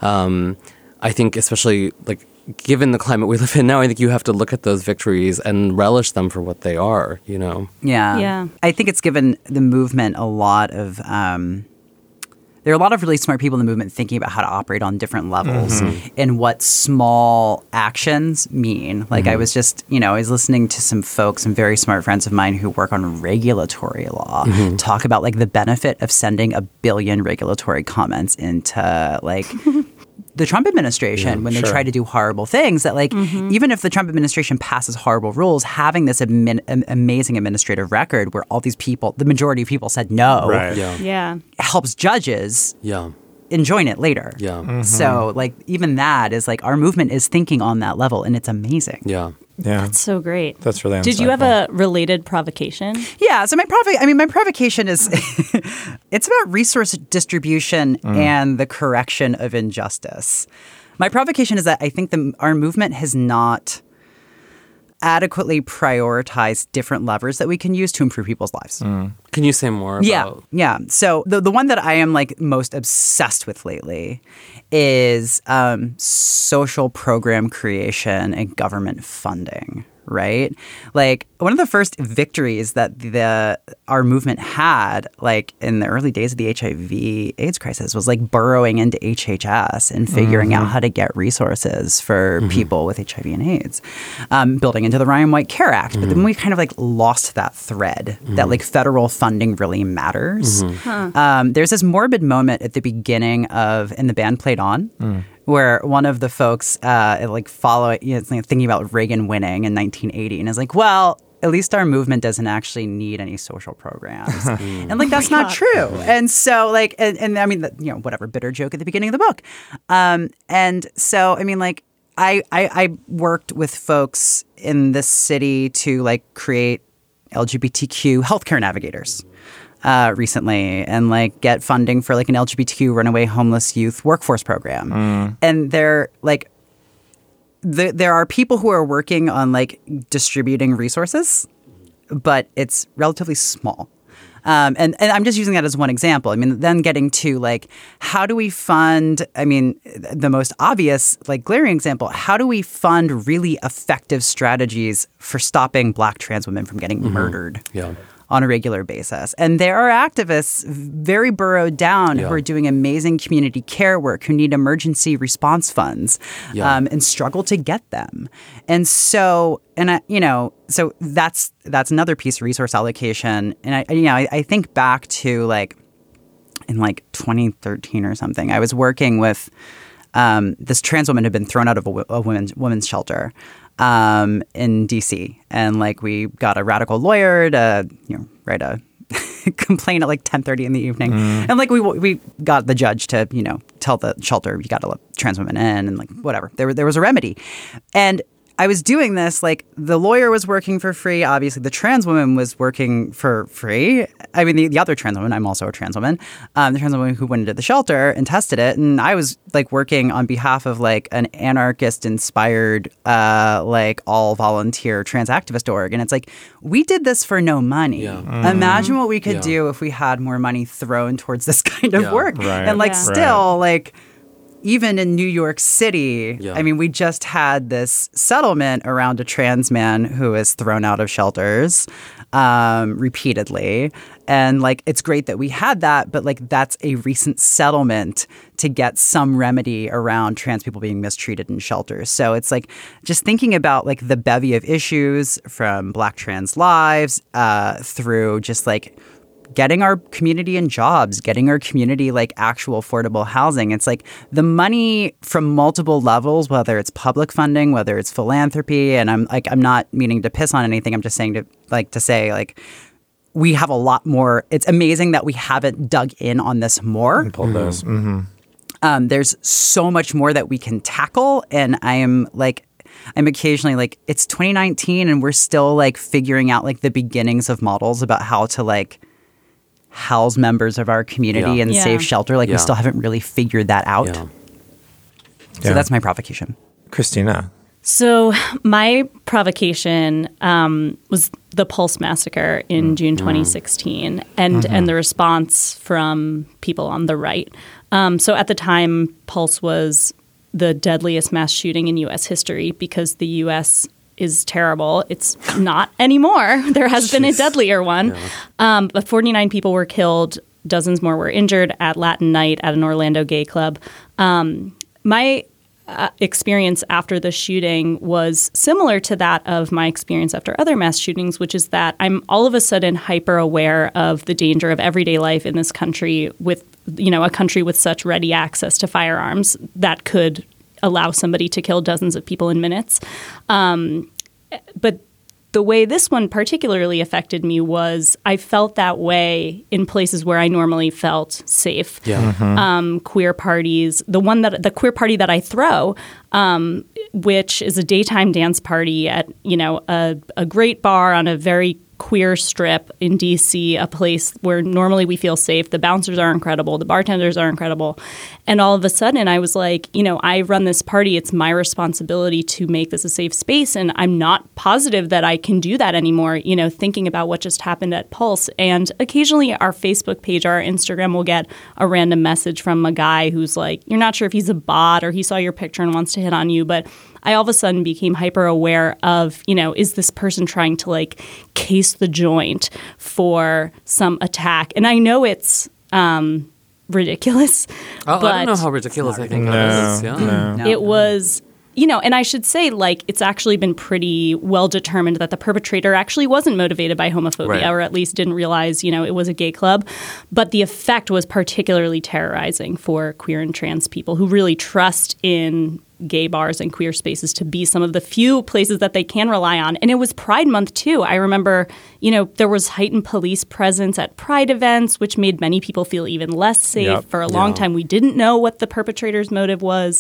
I think especially like given the climate we live in now, I think you have to look at those victories and relish them for what they are, Yeah. I think it's given the movement a lot of there are a lot of really smart people in the movement thinking about how to operate on different levels and what small actions mean. Like I was just, I was listening to some folks, some very smart friends of mine who work on regulatory law, talk about like the benefit of sending 1 billion regulatory comments into like the Trump administration when they try to do horrible things, that like even if the Trump administration passes horrible rules, having this amazing administrative record where all these people, the majority of people said no, helps judges enjoin it later. So like even that is like our movement is thinking on that level, and it's amazing. Yeah. That's so great. That's really insightful. Did you have a related provocation? Yeah. So my provocation is it's about resource distribution and the correction of injustice. My provocation is that I think our movement has not adequately prioritized different levers that we can use to improve people's lives. Can you say more about? Yeah. So the one that I am like most obsessed with lately is social program creation and government funding. Right? Like one of the first victories that our movement had like in the early days of the HIV/AIDS crisis was like burrowing into HHS and figuring out how to get resources for people with HIV and AIDS, building into the Ryan White Care Act. But then we kind of like lost that thread that like federal funding really matters. There's this morbid moment at the beginning in the band Played On, where one of the folks thinking about Reagan winning in 1980 and is like, well, at least our movement doesn't actually need any social programs. And like, that's not true. And so like, and I mean, whatever, bitter joke at the beginning of the book. And so, I mean, like, I worked with folks in this city to like create LGBTQ healthcare navigators recently, and like get funding for like an LGBTQ runaway homeless youth workforce program. And they're like, there are people who are working on like distributing resources, but it's relatively small. And I'm just using that as one example. I mean, then getting to like, how do we fund, I mean, the most obvious, like glaring example, how do we fund really effective strategies for stopping Black trans women from getting murdered on a regular basis? And there are activists very burrowed down who are doing amazing community care work, who need emergency response funds and struggle to get them. And so, so that's another piece, resource allocation. And I think back to like in like 2013 or something, I was working with this trans woman who had been thrown out of a women's shelter in DC, and like we got a radical lawyer to write a complaint at like 10:30 in the evening, and like we got the judge to tell the shelter you got to let trans women in, and like whatever, there was a remedy. And I was doing this, like the lawyer was working for free. Obviously, the trans woman was working for free. I mean, the other trans woman, I'm also a trans woman, the trans woman who went into the shelter and tested it. And I was like working on behalf of like an anarchist inspired, like all volunteer trans activist org. And it's like, we did this for no money. Imagine what we could do if we had more money thrown towards this kind of work. Right. And like still like, even in New York City, I mean, we just had this settlement around a trans man who was thrown out of shelters repeatedly. And like, it's great that we had that, but like, that's a recent settlement to get some remedy around trans people being mistreated in shelters. So it's like, just thinking about like the bevy of issues from Black trans lives through just like getting our community in jobs, getting our community like actual affordable housing. It's like the money from multiple levels, whether it's public funding, whether it's philanthropy. And I'm not meaning to piss on anything. I'm just saying to say we have a lot more. It's amazing that we haven't dug in on this more. Pulled those. There's so much more that we can tackle. And I'm occasionally like, it's 2019 and we're still like figuring out like the beginnings of models about how to like house members of our community in safe shelter. Like we still haven't really figured that out. So that's my provocation. Christina. So my provocation was the Pulse massacre in June 2016 and the response from people on the right. So at the time, Pulse was the deadliest mass shooting in U.S. history because the U.S. is terrible. It's not anymore. There has been a deadlier one. But 49 people were killed. Dozens more were injured at Latin Night at an Orlando gay club. My experience after the shooting was similar to that of my experience after other mass shootings, which is that I'm all of a sudden hyper aware of the danger of everyday life in this country with, a country with such ready access to firearms that could allow somebody to kill dozens of people in minutes. But the way this one particularly affected me was I felt that way in places where I normally felt safe. Queer parties, the queer party that I throw, which is a daytime dance party at, a great bar on a very queer strip in DC, a place where normally we feel safe. The bouncers are incredible. The bartenders are incredible. And all of a sudden I was like, I run this party. It's my responsibility to make this a safe space. And I'm not positive that I can do that anymore, thinking about what just happened at Pulse. And occasionally our Facebook page or our Instagram will get a random message from a guy who's like, you're not sure if he's a bot or he saw your picture and wants to hit on you. But I all of a sudden became hyper aware of, is this person trying to like case the joint for some attack? And I know it's ridiculous. I don't know how ridiculous I think that is. No. It was, and I should say, like, it's actually been pretty well determined that the perpetrator actually wasn't motivated by homophobia, or at least didn't realize, it was a gay club. But the effect was particularly terrorizing for queer and trans people who really trust in gay bars and queer spaces to be some of the few places that they can rely on. And it was Pride Month, too. I remember, there was heightened police presence at Pride events, which made many people feel even less safe. Yep. For a long time, we didn't know what the perpetrator's motive was.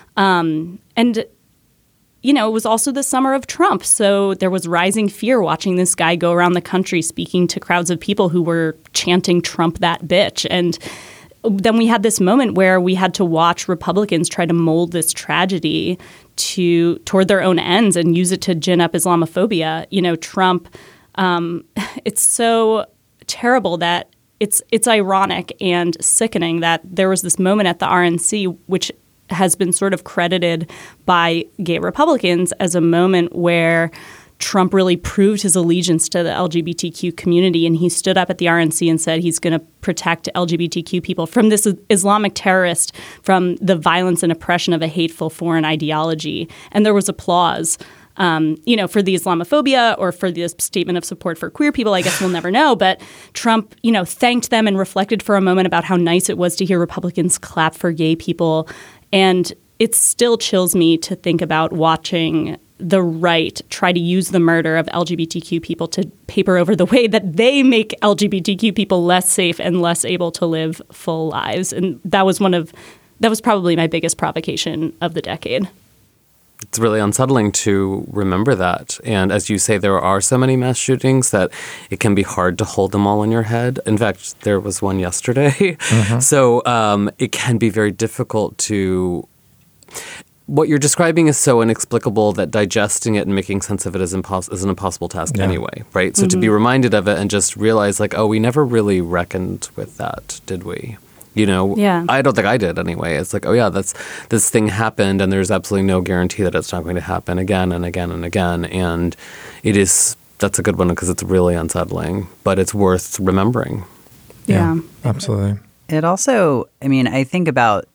It was also the summer of Trump. So there was rising fear watching this guy go around the country speaking to crowds of people who were chanting "Trump that bitch." And then we had this moment where we had to watch Republicans try to mold this tragedy toward their own ends and use it to gin up Islamophobia. Trump, it's so terrible that it's ironic and sickening that there was this moment at the RNC, which has been sort of credited by gay Republicans as a moment where Trump really proved his allegiance to the LGBTQ community. And he stood up at the RNC and said he's going to protect LGBTQ people from this Islamic terrorist, from the violence and oppression of a hateful foreign ideology. And there was applause. For the Islamophobia or for this statement of support for queer people, I guess we'll never know. But Trump, thanked them and reflected for a moment about how nice it was to hear Republicans clap for gay people. And it still chills me to think about watching the right try to use the murder of LGBTQ people to paper over the way that they make LGBTQ people less safe and less able to live full lives. And that was probably my biggest provocation of the decade. It's really unsettling to remember that. And as you say, there are so many mass shootings that it can be hard to hold them all in your head. In fact, there was one yesterday. Mm-hmm. So it can be very difficult to... What you're describing is so inexplicable that digesting it and making sense of it is an impossible task anyway, right? So to be reminded of it and just realize we never really reckoned with that, did we? I don't think I did anyway. It's this thing happened and there's absolutely no guarantee that it's not going to happen again and again and again. And that's a good one because it's really unsettling, but it's worth remembering. Yeah, absolutely. It also, I think about,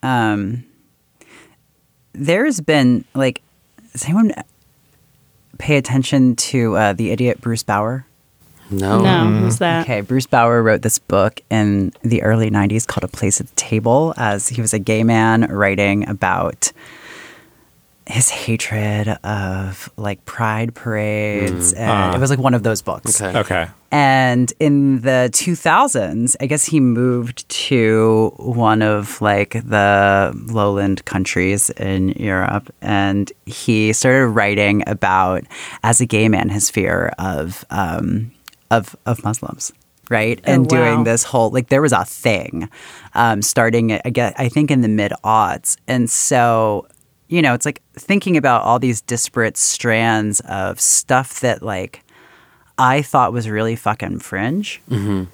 there's been does anyone pay attention to the idiot Bruce Bauer? No, who's that? Okay, Bruce Bauer wrote this book in the early 90s called A Place at the Table, as he was a gay man writing about his hatred of pride parades. And it was one of those books. Okay. And in the 2000s, I guess he moved to one of the lowland countries in Europe, and he started writing about, as a gay man, his fear of Muslims, right? And doing this whole, there was a thing starting, I think, in the mid-aughts. And so, it's thinking about all these disparate strands of stuff that, I thought was really fucking fringe. Mm-hmm.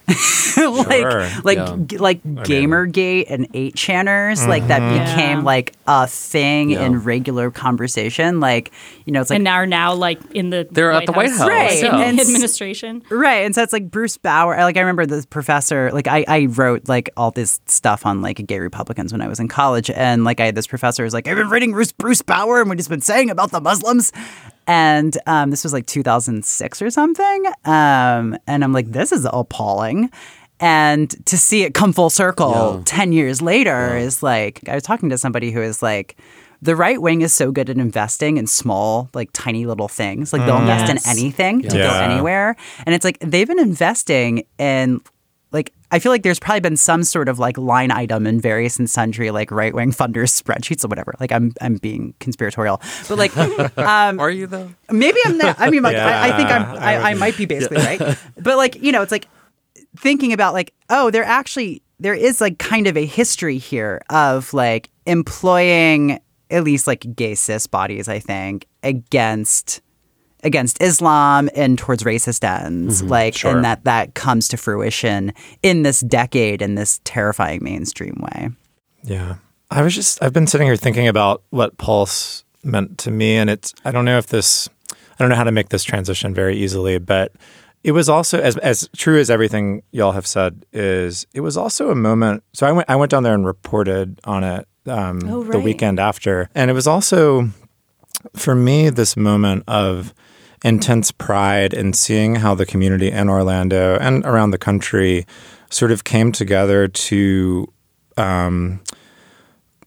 Gamergate and 8chaners, that became a thing in regular conversation. And now in the they're at the White House, right? Yeah. In administration, right? And so it's Bruce Bauer. I remember the professor. I wrote all this stuff on gay Republicans when I was in college, and I had this professor who's I've been reading Bruce Bauer and what he's been saying about the Muslims. And this was 2006 or something. And I'm this is appalling. And to see it come full circle 10 years later is I was talking to somebody who is the right wing is so good at investing in small, tiny little things. They'll invest in anything to go anywhere. And it's they've been investing in I feel there's probably been some sort of line item in various and sundry right wing funders spreadsheets or whatever. I'm being conspiratorial, but are you though? Maybe I'm not. I think I might be basically right. But it's thinking about there is kind of a history here of employing at least gay cis bodies, I think, against Islam and towards racist ends, and that comes to fruition in this decade in this terrifying mainstream way. Yeah. I've been sitting here thinking about what Pulse meant to me, and I don't know how to make this transition very easily, but it was also, as true as everything y'all have said, it was also a moment. So I went down there and reported on it the weekend after, and it was also, for me, this moment of intense pride in seeing how the community in Orlando and around the country sort of came together to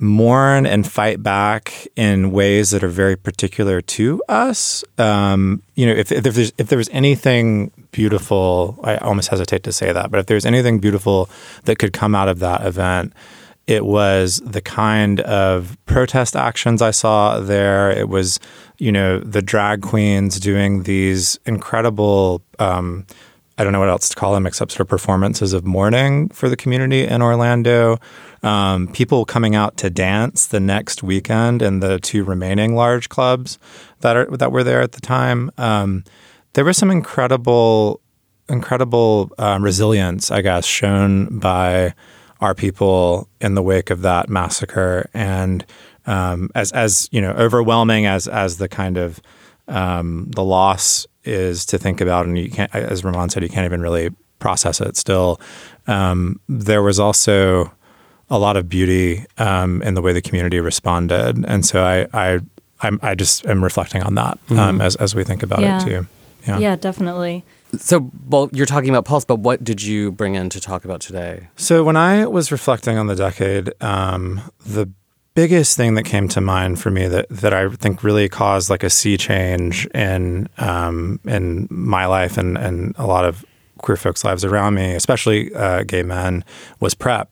mourn and fight back in ways that are very particular to us. If there was anything beautiful, I almost hesitate to say that, but if there's anything beautiful that could come out of that event, it was the kind of protest actions I saw there. It was, the drag queens doing these incredible, I don't know what else to call them except sort of performances of mourning for the community in Orlando. People coming out to dance the next weekend in the 2 remaining large clubs that were there at the time. There was some incredible resilience, I guess, shown by our people in the wake of that massacre, and as overwhelming as the kind of the loss is to think about, and you can't, as Ramon said, you can't even really process it still. There was also a lot of beauty in the way the community responded, and so I just am reflecting on that as we think about it too. Yeah, definitely. So, well, you're talking about Pulse, but what did you bring in to talk about today? So when I was reflecting on the decade, the biggest thing that came to mind for me that I think really caused like a sea change in my life and a lot of queer folks' lives around me, especially gay men, was PrEP.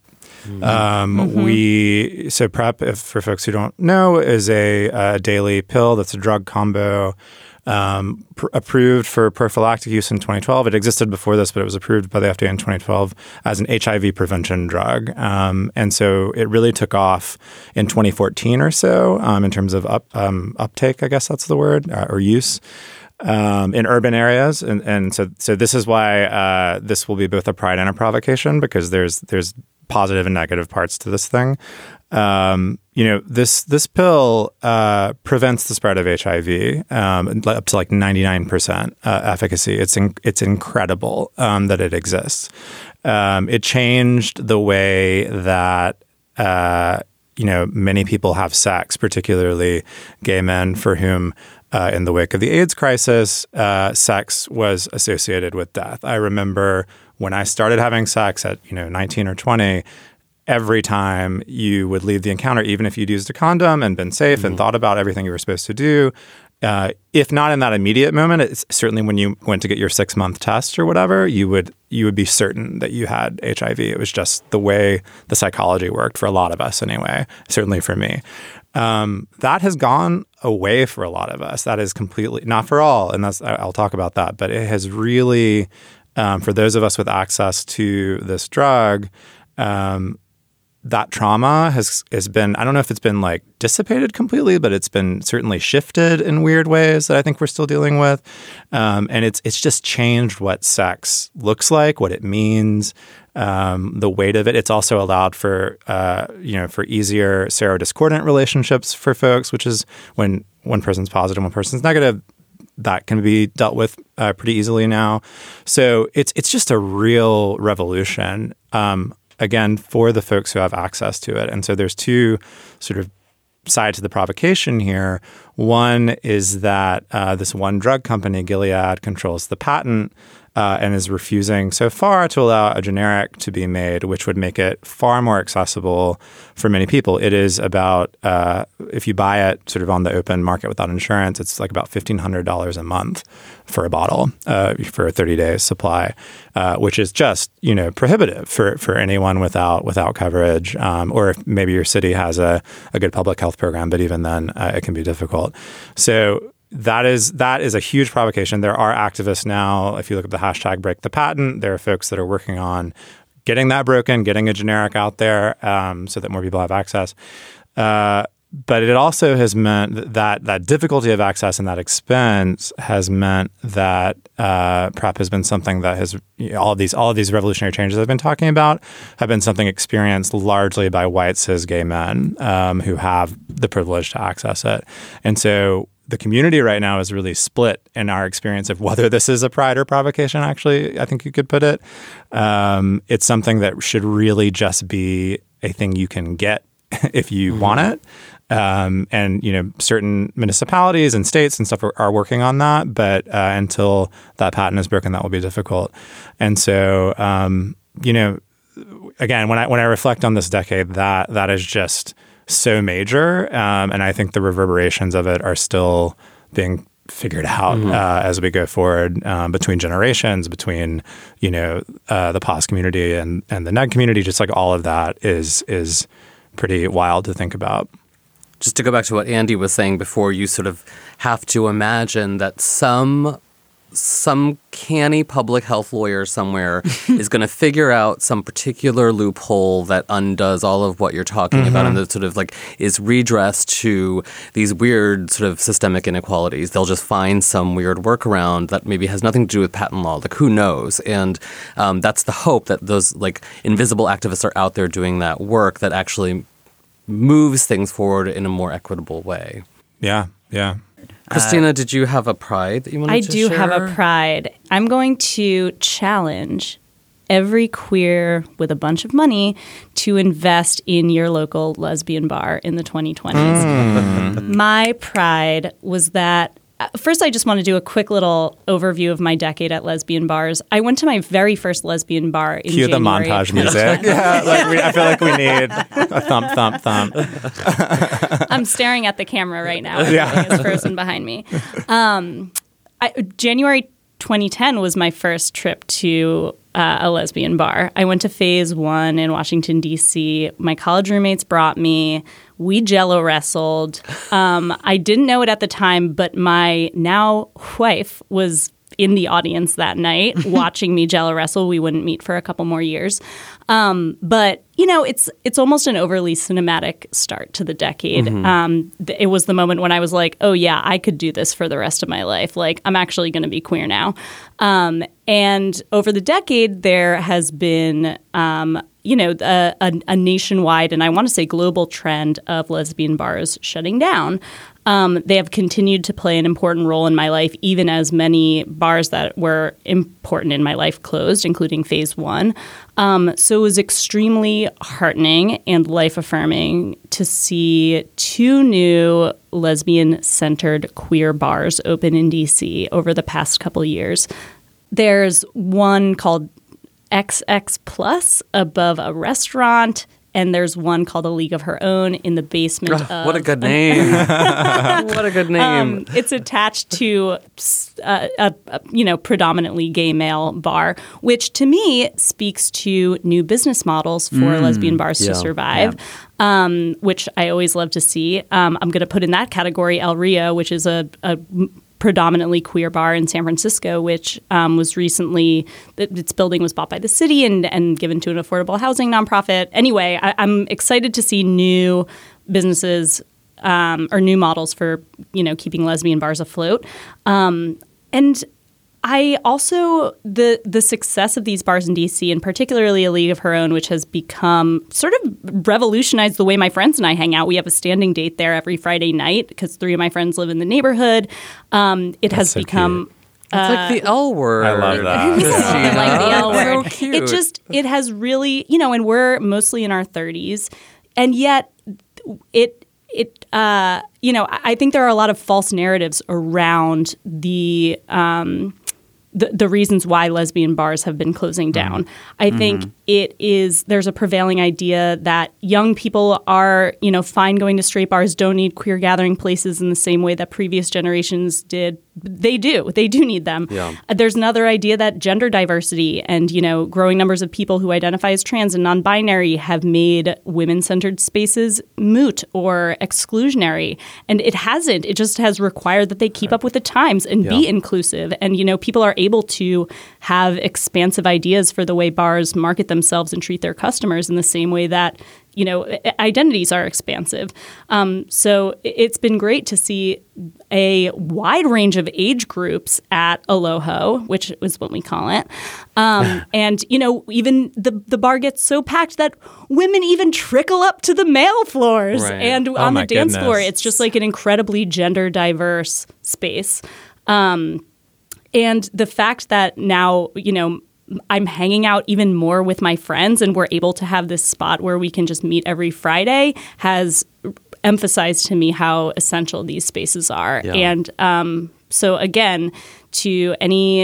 So PrEP, for folks who don't know, is a daily pill that's a drug combo approved for prophylactic use in 2012. It existed before this, but it was approved by the FDA in 2012 as an HIV prevention drug. And so it really took off in 2014 or so in terms of uptake, I guess that's the word, or use. In urban areas. And so this is why this will be both a pride and a provocation, because there's positive and negative parts to this thing. This pill prevents the spread of HIV up to like 99% efficacy. It's incredible that it exists. It changed the way that many people have sex, particularly gay men for whom in the wake of the AIDS crisis, sex was associated with death. I remember when I started having sex at 19 or 20, every time you would leave the encounter, even if you'd used a condom and been safe and thought about everything you were supposed to do, if not in that immediate moment, it's certainly when you went to get your 6-month test or whatever, you would be certain that you had HIV. It was just the way the psychology worked for a lot of us anyway, certainly for me. That has gone away for a lot of us. That is completely, not for all, and I'll talk about that, but it has really, for those of us with access to this drug, that trauma has been, I don't know if it's been like dissipated completely, but it's been certainly shifted in weird ways that I think we're still dealing with. And it's just changed what sex looks like, what it means, the weight of it. It's also allowed for, for easier serodiscordant relationships for folks, which is when one person's positive, one person's negative. That can be dealt with pretty easily now. So it's just a real revolution. Again, for the folks who have access to it. And so there's 2 sort of sides to the provocation here. One is that this one drug company, Gilead, controls the patent and is refusing so far to allow a generic to be made, which would make it far more accessible for many people. It is about, if you buy it sort of on the open market without insurance, it's like about $1,500 a month for a bottle for a 30-day supply, which is just, prohibitive for anyone without coverage, or if maybe your city has a good public health program, but even then it can be difficult. So that is a huge provocation. There are activists now, if you look at the hashtag Break the Patent, there are folks that are working on getting that broken, getting a generic out there so that more people have access. But it also has meant that difficulty of access and that expense has meant that PrEP has been something that has all of these revolutionary changes I've been talking about have been something experienced largely by white cis gay men who have the privilege to access it. And so the community right now is really split in our experience of whether this is a pride or provocation, actually, I think you could put it. It's something that should really just be a thing you can get if you want it. And, certain municipalities and states and stuff are working on that. But until that patent is broken, that will be difficult. And so, again, when I reflect on this decade, that is just so major. And I think the reverberations of it are still being figured out as we go forward between generations, between, the POS community and the NEG community. Just like all of that is pretty wild to think about. Just to go back to what Andy was saying before, you sort of have to imagine that some canny public health lawyer somewhere is going to figure out some particular loophole that undoes all of what you're talking about and that sort of like is redress to these weird sort of systemic inequalities. They'll just find some weird workaround that maybe has nothing to do with patent law. Like, who knows? And that's the hope, that those like invisible activists are out there doing that work that actually moves things forward in a more equitable way. Yeah. Christina, did you have a pride that you wanted to share? I do have a pride. I'm going to challenge every queer with a bunch of money to invest in your local lesbian bar in the 2020s. My pride was that first, I just want to do a quick little overview of my decade at lesbian bars. I went to my very first lesbian bar in Cue January. the montage music. I feel like we need a thump, thump, thump. I'm staring at the camera right now. Everything is frozen behind me. January 2010 was my first trip to a lesbian bar. I went to Phase 1 in Washington, D.C. My college roommates brought me. We Jello wrestled. I didn't know it at the time, but my now wife was in the audience that night watching me Jello wrestle. We wouldn't meet for a couple more years. But, it's almost an overly cinematic start to the decade. It was the moment when I was like, oh, yeah, I could do this for the rest of my life. Like, I'm actually going to be queer now. And over the decade, there has been a nationwide, and I want to say global trend of lesbian bars shutting down. They have continued to play an important role in my life, even as many bars that were important in my life closed, including Phase 1. So it was extremely heartening and life-affirming to see 2 new lesbian-centered queer bars open in D.C. over the past couple years. There's one called XX Plus above a restaurant, and there's one called A League of Her Own in the basement of... What a good name. What a good name. It's attached to a predominantly gay male bar, which to me speaks to new business models for lesbian bars to survive, which I always love to see. I'm going to put in that category El Rio, which is a predominantly queer bar in San Francisco, which was recently, its building was bought by the city and given to an affordable housing nonprofit. Anyway, I'm excited to see new businesses or new models for, keeping lesbian bars afloat. And I also, the success of these bars in D.C., and particularly A League of Her Own, which has become sort of revolutionized the way my friends and I hang out. We have a standing date there every Friday night because 3 of my friends live in the neighborhood. It has become... It's like the L word. I love that. I like the L word. So cute. It has really, and we're mostly in our 30s, and yet I think there are a lot of false narratives around the reasons why lesbian bars have been closing down. I think there's a prevailing idea that young people are, fine going to straight bars, don't need queer gathering places in the same way that previous generations did. They do need them. Yeah. There's another idea that gender diversity and, growing numbers of people who identify as trans and non-binary have made women-centered spaces moot or exclusionary. And it hasn't. It just has required that they keep up with the times and be inclusive. And, people are able to have expansive ideas for the way bars market themselves and treat their customers in the same way that, identities are expansive. So it's been great to see a wide range of age groups at Aloho, which is what we call it. And, even the bar gets so packed that women even trickle up to the male floors. Right. And on the dance floor, it's just like an incredibly gender diverse space. And the fact that now, I'm hanging out even more with my friends and we're able to have this spot where we can just meet every Friday has emphasized to me how essential these spaces are. Yeah. And so again, to any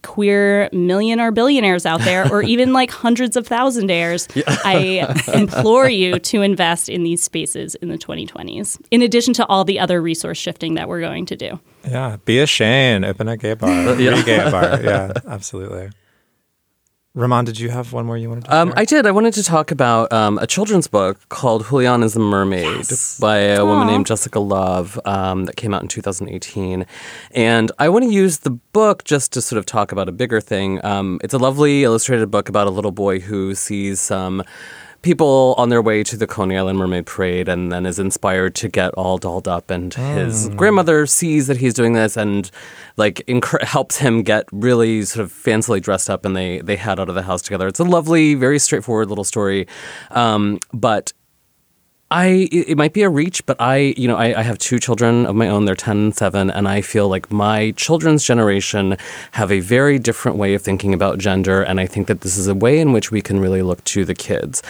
queer millionaire billionaires out there, or even like hundreds of thousandaires, I implore you to invest in these spaces in the 2020s, in addition to all the other resource shifting that we're going to do. Yeah, be a Shane, open a gay bar, gay bar. Yeah, absolutely. Ramon, did you have one more you wanted to share? I did. I wanted to talk about a children's book called Julian is a Mermaid by a woman named Jessica Love that came out in 2018. And I want to use the book just to sort of talk about a bigger thing. It's a lovely illustrated book about a little boy who sees some people on their way to the Coney Island Mermaid Parade and then is inspired to get all dolled up. And his grandmother sees that he's doing this and like helps him get really sort of fancily dressed up, and they head out of the house together. It's a lovely, very straightforward little story. But it might be a reach, but I have two children of my own. They're 10 and 7, and I feel like my children's generation have a very different way of thinking about gender, and I think that this is a way in which we can really look to the kids.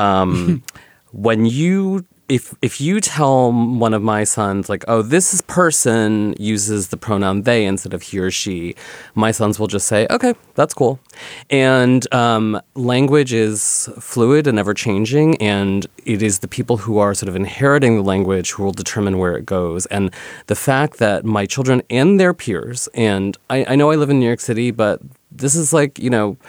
If you tell one of my sons, like, oh, this person uses the pronoun they instead of he or she, my sons will just say, okay, that's cool. And language is fluid and ever-changing, and it is the people who are sort of inheriting the language who will determine where it goes. And the fact that my children and their peers, and I know I live in New York City, but this is like,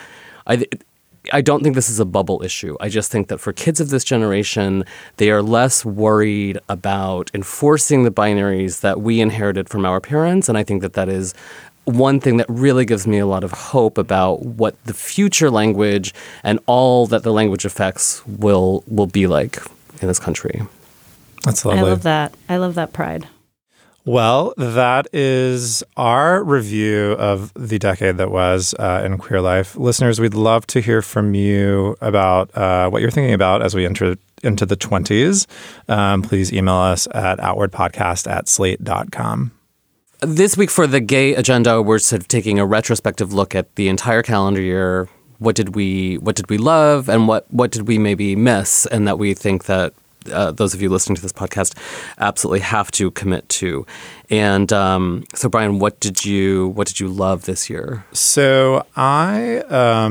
I don't think this is a bubble issue. I just think that for kids of this generation, they are less worried about enforcing the binaries that we inherited from our parents. And I think that that is one thing that really gives me a lot of hope about what the future language and all that the language affects will be like in this country. That's lovely. I love that. I love that pride. Well, that is our review of the decade that was in queer life. Listeners, we'd love to hear from you about what you're thinking about as we enter into the 20s. Please email us at outwardpodcast@slate.com. This week for the Gay Agenda, we're sort of taking a retrospective look at the entire calendar year. What did we love, and what did we maybe miss, and that we think that those of you listening to this podcast absolutely have to commit to. And so, Brian, what did you love this year? So I,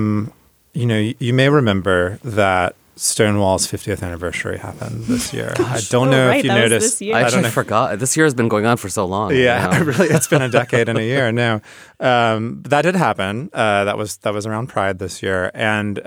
you may remember that Stonewall's 50th anniversary happened this year. I don't know if you noticed. I actually forgot. This year has been going on for so long. Yeah, really, it's been a decade and a year. No, that did happen. That was around Pride this year, and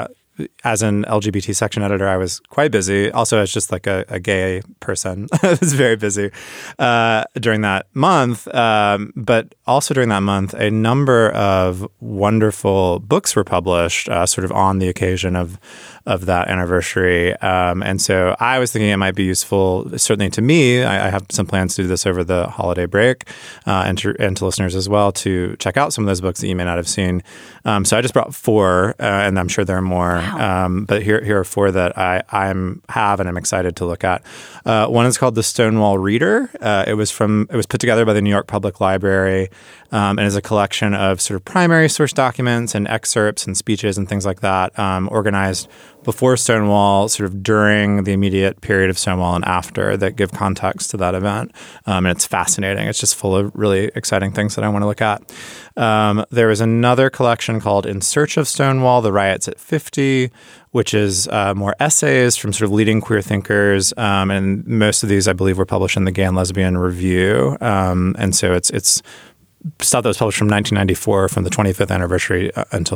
as an LGBT section editor, I was quite busy. Also, as just like a gay person, I was very busy during that month. But also during that month, a number of wonderful books were published sort of on the occasion of that anniversary. And so I was thinking it might be useful, certainly to me. I have some plans to do this over the holiday break and to listeners as well, to check out some of those books that you may not have seen. So I just brought 4, and I'm sure there are more. Wow. But here are 4 that I have and I'm excited to look at. One is called The Stonewall Reader. It was put together by the New York Public Library and is a collection of sort of primary source documents and excerpts and speeches and things like that, organized before Stonewall, sort of during the immediate period of Stonewall and after, that give context to that event. And it's fascinating. It's just full of really exciting things that I want to look at. There is another collection called In Search of Stonewall, The Riots at 50, which is more essays from sort of leading queer thinkers. And most of these, I believe, were published in the Gay and Lesbian Review. And so it's stuff that was published from 1994, from the 25th anniversary until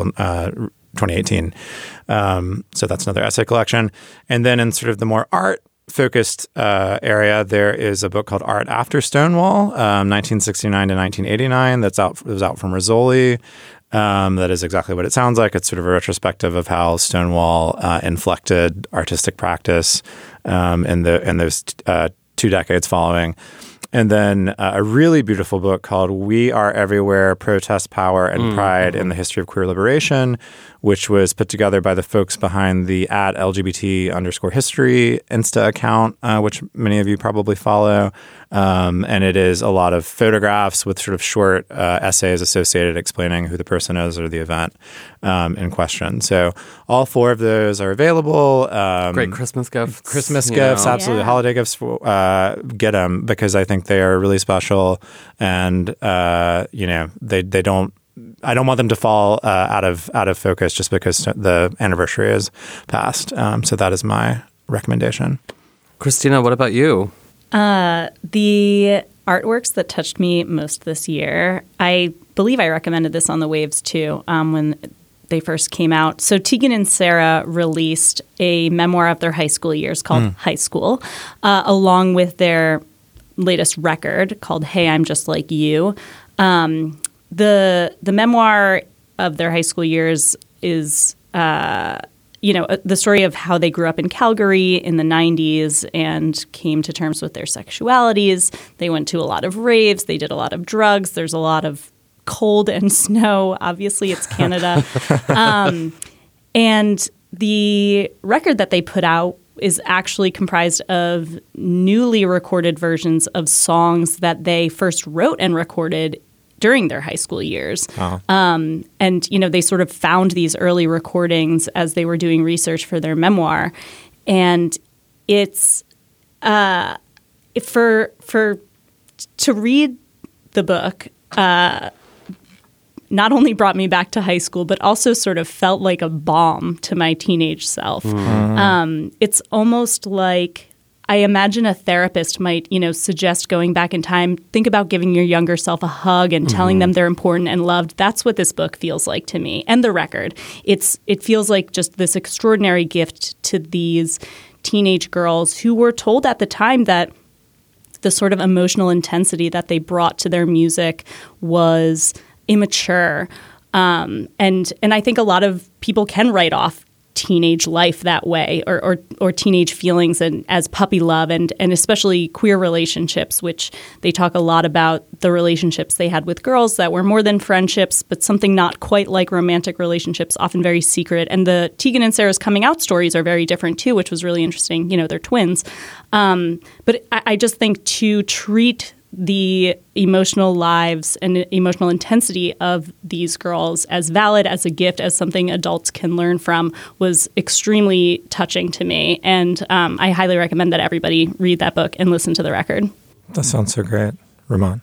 2018. So that's another essay collection. And then in sort of the more art-focused area, there is a book called Art After Stonewall, 1969 to 1989. It was out from Rizzoli. That is exactly what it sounds like. It's sort of a retrospective of how Stonewall inflected artistic practice in those 2 decades following. And then a really beautiful book called We Are Everywhere, Protest, Power, and Pride in the History of Queer Liberation, which was put together by the folks behind the @LGBT_history Insta account, which many of you probably follow. And it is a lot of photographs with sort of short essays associated explaining who the person is or the event in question. So all 4 of those are available. Great Christmas gifts. Absolutely. Yeah. Holiday gifts. Get them, because I think they are really special, and they don't I don't want them to fall out of focus just because the anniversary is past. So that is my recommendation. Christina, what about you? The artworks that touched me most this year, I believe I recommended this on the Waves too when they first came out. So Tegan and Sara released a memoir of their high school years called High School, along with their latest record called Hey, I'm Just Like You. The memoir of their high school years is the story of how they grew up in Calgary in the 90s and came to terms with their sexualities. They went to a lot of raves. They did a lot of drugs. There's a lot of cold and snow. Obviously, it's Canada. And the record that they put out is actually comprised of newly recorded versions of songs that they first wrote and recorded during their high school years. Wow. And, they sort of found these early recordings as they were doing research for their memoir. And it's to read the book not only brought me back to high school, but also sort of felt like a balm to my teenage self. It's almost like I imagine a therapist might, suggest going back in time. Think about giving your younger self a hug and telling them they're important and loved. That's what this book feels like to me. And the record. It feels like just this extraordinary gift to these teenage girls who were told at the time that the sort of emotional intensity that they brought to their music was immature. And I think a lot of people can write off teenage life that way, or teenage feelings and as puppy love, and especially queer relationships, which they talk a lot about the relationships they had with girls that were more than friendships, but something not quite like romantic relationships, often very secret. And the Tegan and Sara's coming out stories are very different too, which was really interesting. They're twins. But I just think to treat the emotional lives and emotional intensity of these girls as valid, as a gift, as something adults can learn from was extremely touching to me. And I highly recommend that everybody read that book and listen to the record. That sounds so great. Ramon?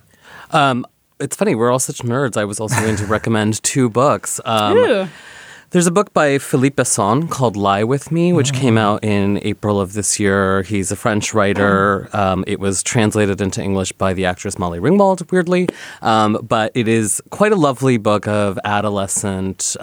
It's funny, we're all such nerds. I was also going to recommend two books. Ooh. There's a book by Philippe Besson called Lie With Me, which came out in April of this year. He's a French writer. It was translated into English by the actress Molly Ringwald, weirdly. But it is quite a lovely book of adolescent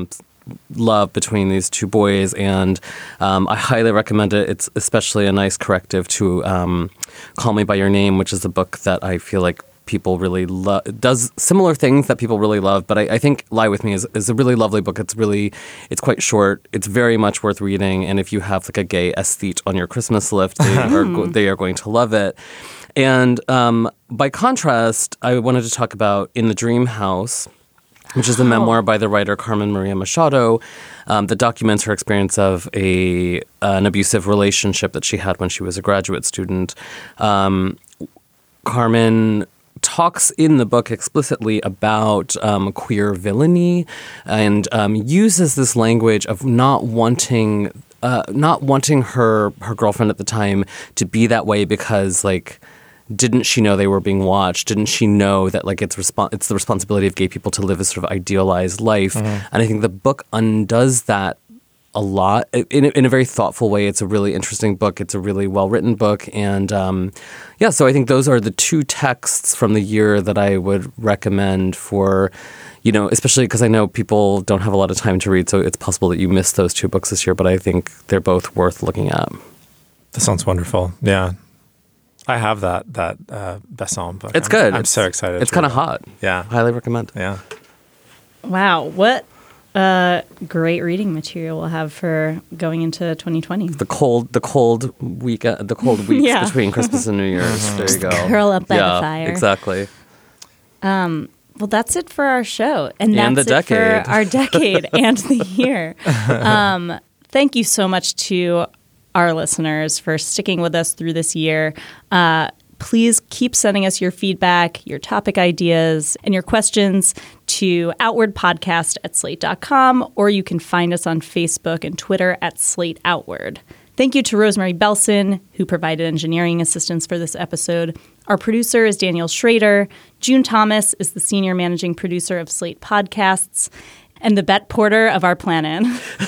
love between these two boys, and I highly recommend it. It's especially a nice corrective to Call Me By Your Name, which is a book that I feel like people really love, does similar things that people really love. But I think Lie With Me is a really lovely book. It's quite short. It's very much worth reading. And if you have like a gay aesthete on your Christmas list, they are going to love it. And by contrast, I wanted to talk about In the Dream House, which is a memoir by the writer Carmen Maria Machado that documents her experience of an abusive relationship that she had when she was a graduate student. Carmen talks in the book explicitly about queer villainy and uses this language of not wanting her girlfriend at the time to be that way because, like, didn't she know they were being watched? Didn't she know that, like, it's the responsibility of gay people to live a sort of idealized life? And I think the book undoes that a lot in a very thoughtful way. It's a really interesting book. It's a really well-written book. And so I think those are the two texts from the year that I would recommend for, especially because I know people don't have a lot of time to read, so it's possible that you missed those two books this year, but I think they're both worth looking at. That sounds wonderful. Yeah. I have that Besson book. It's good. I'm so excited. It's kind of hot. Yeah. Highly recommend. Yeah. Wow. What great reading material we'll have for going into 2020. The cold weeks Yeah. between Christmas and New Year's. There you go. Curl up by the fire. Exactly. Well, that's it for our show. And that's the it decade. for our decade and the year. Thank you so much to our listeners for sticking with us through this year. Please keep sending us your feedback, your topic ideas, and your questions to outwardpodcast@slate.com, or you can find us on Facebook and Twitter @SlateOutward. Thank you to Rosemary Belson, who provided engineering assistance for this episode. Our producer is Daniel Schrader. June Thomas is the senior managing producer of Slate Podcasts and the Bet Porter of our planet.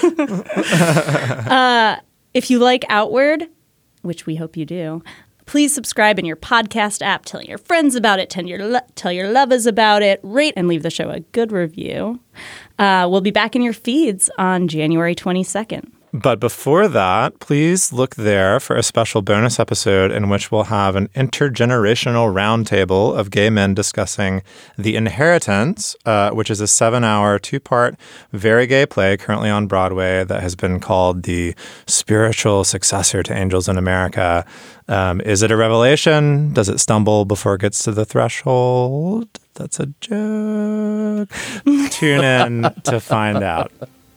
If you like Outward, which we hope you do, please subscribe in your podcast app. Tell your friends about it. Tell your lovers about it. Rate and leave the show a good review. We'll be back in your feeds on January 22nd. But before that, please look there for a special bonus episode in which we'll have an intergenerational roundtable of gay men discussing The Inheritance, which is a 7-hour, 2-part, very gay play currently on Broadway that has been called the spiritual successor to Angels in America. Is it a revelation? Does it stumble before it gets to the threshold? That's a joke. Tune in to find out.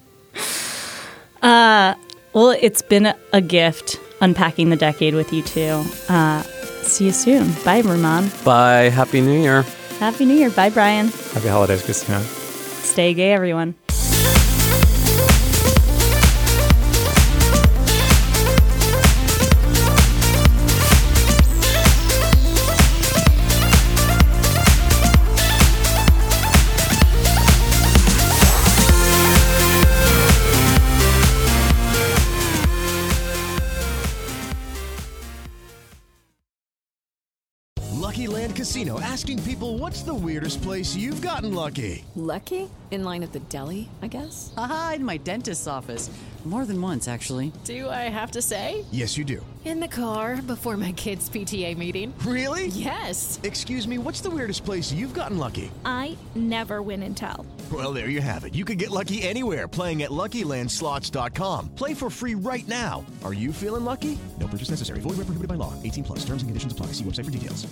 Well, it's been a gift unpacking the decade with you two. See you soon. Bye, Rumaan. Bye. Happy New Year. Happy New Year. Bye, Brian. Happy holidays, Christina. Stay gay, everyone. Lucky Land Casino, asking people, what's the weirdest place you've gotten lucky? Lucky? In line at the deli, I guess? Aha, in my dentist's office. More than once, actually. Do I have to say? Yes, you do. In the car before my kids' PTA meeting. Really? Yes. Excuse me, what's the weirdest place you've gotten lucky? I never win and tell. Well, there you have it. You can get lucky anywhere, playing at LuckyLandSlots.com. Play for free right now. Are you feeling lucky? No purchase necessary. Void where prohibited by law. 18+. Terms and conditions apply. See website for details.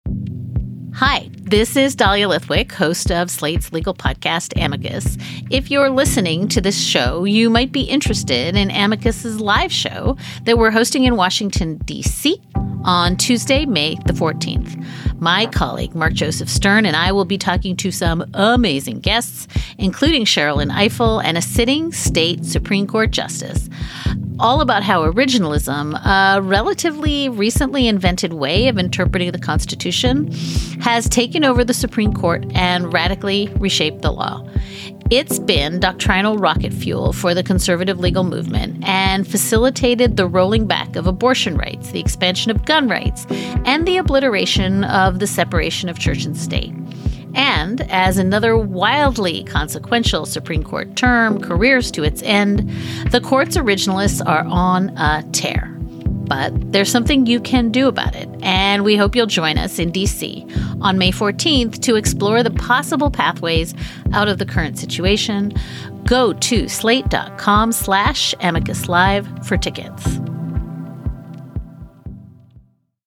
Hi, this is Dahlia Lithwick, host of Slate's legal podcast, Amicus. If you're listening to this show, you might be interested in Amicus's live show that we're hosting in Washington, D.C. on Tuesday, May the 14th. My colleague, Mark Joseph Stern, and I will be talking to some amazing guests, including Sherrilyn Ifill and a sitting state Supreme Court justice, all about how originalism, a relatively recently invented way of interpreting the Constitution, has taken over the Supreme Court and radically reshaped the law. It's been doctrinal rocket fuel for the conservative legal movement and facilitated the rolling back of abortion rights, the expansion of gun rights, and the obliteration of the separation of church and state. And as another wildly consequential Supreme Court term careers to its end, the court's originalists are on a tear. But there's something you can do about it, and we hope you'll join us in D.C. on May 14th to explore the possible pathways out of the current situation. Go to slate.com/amicuslive for tickets.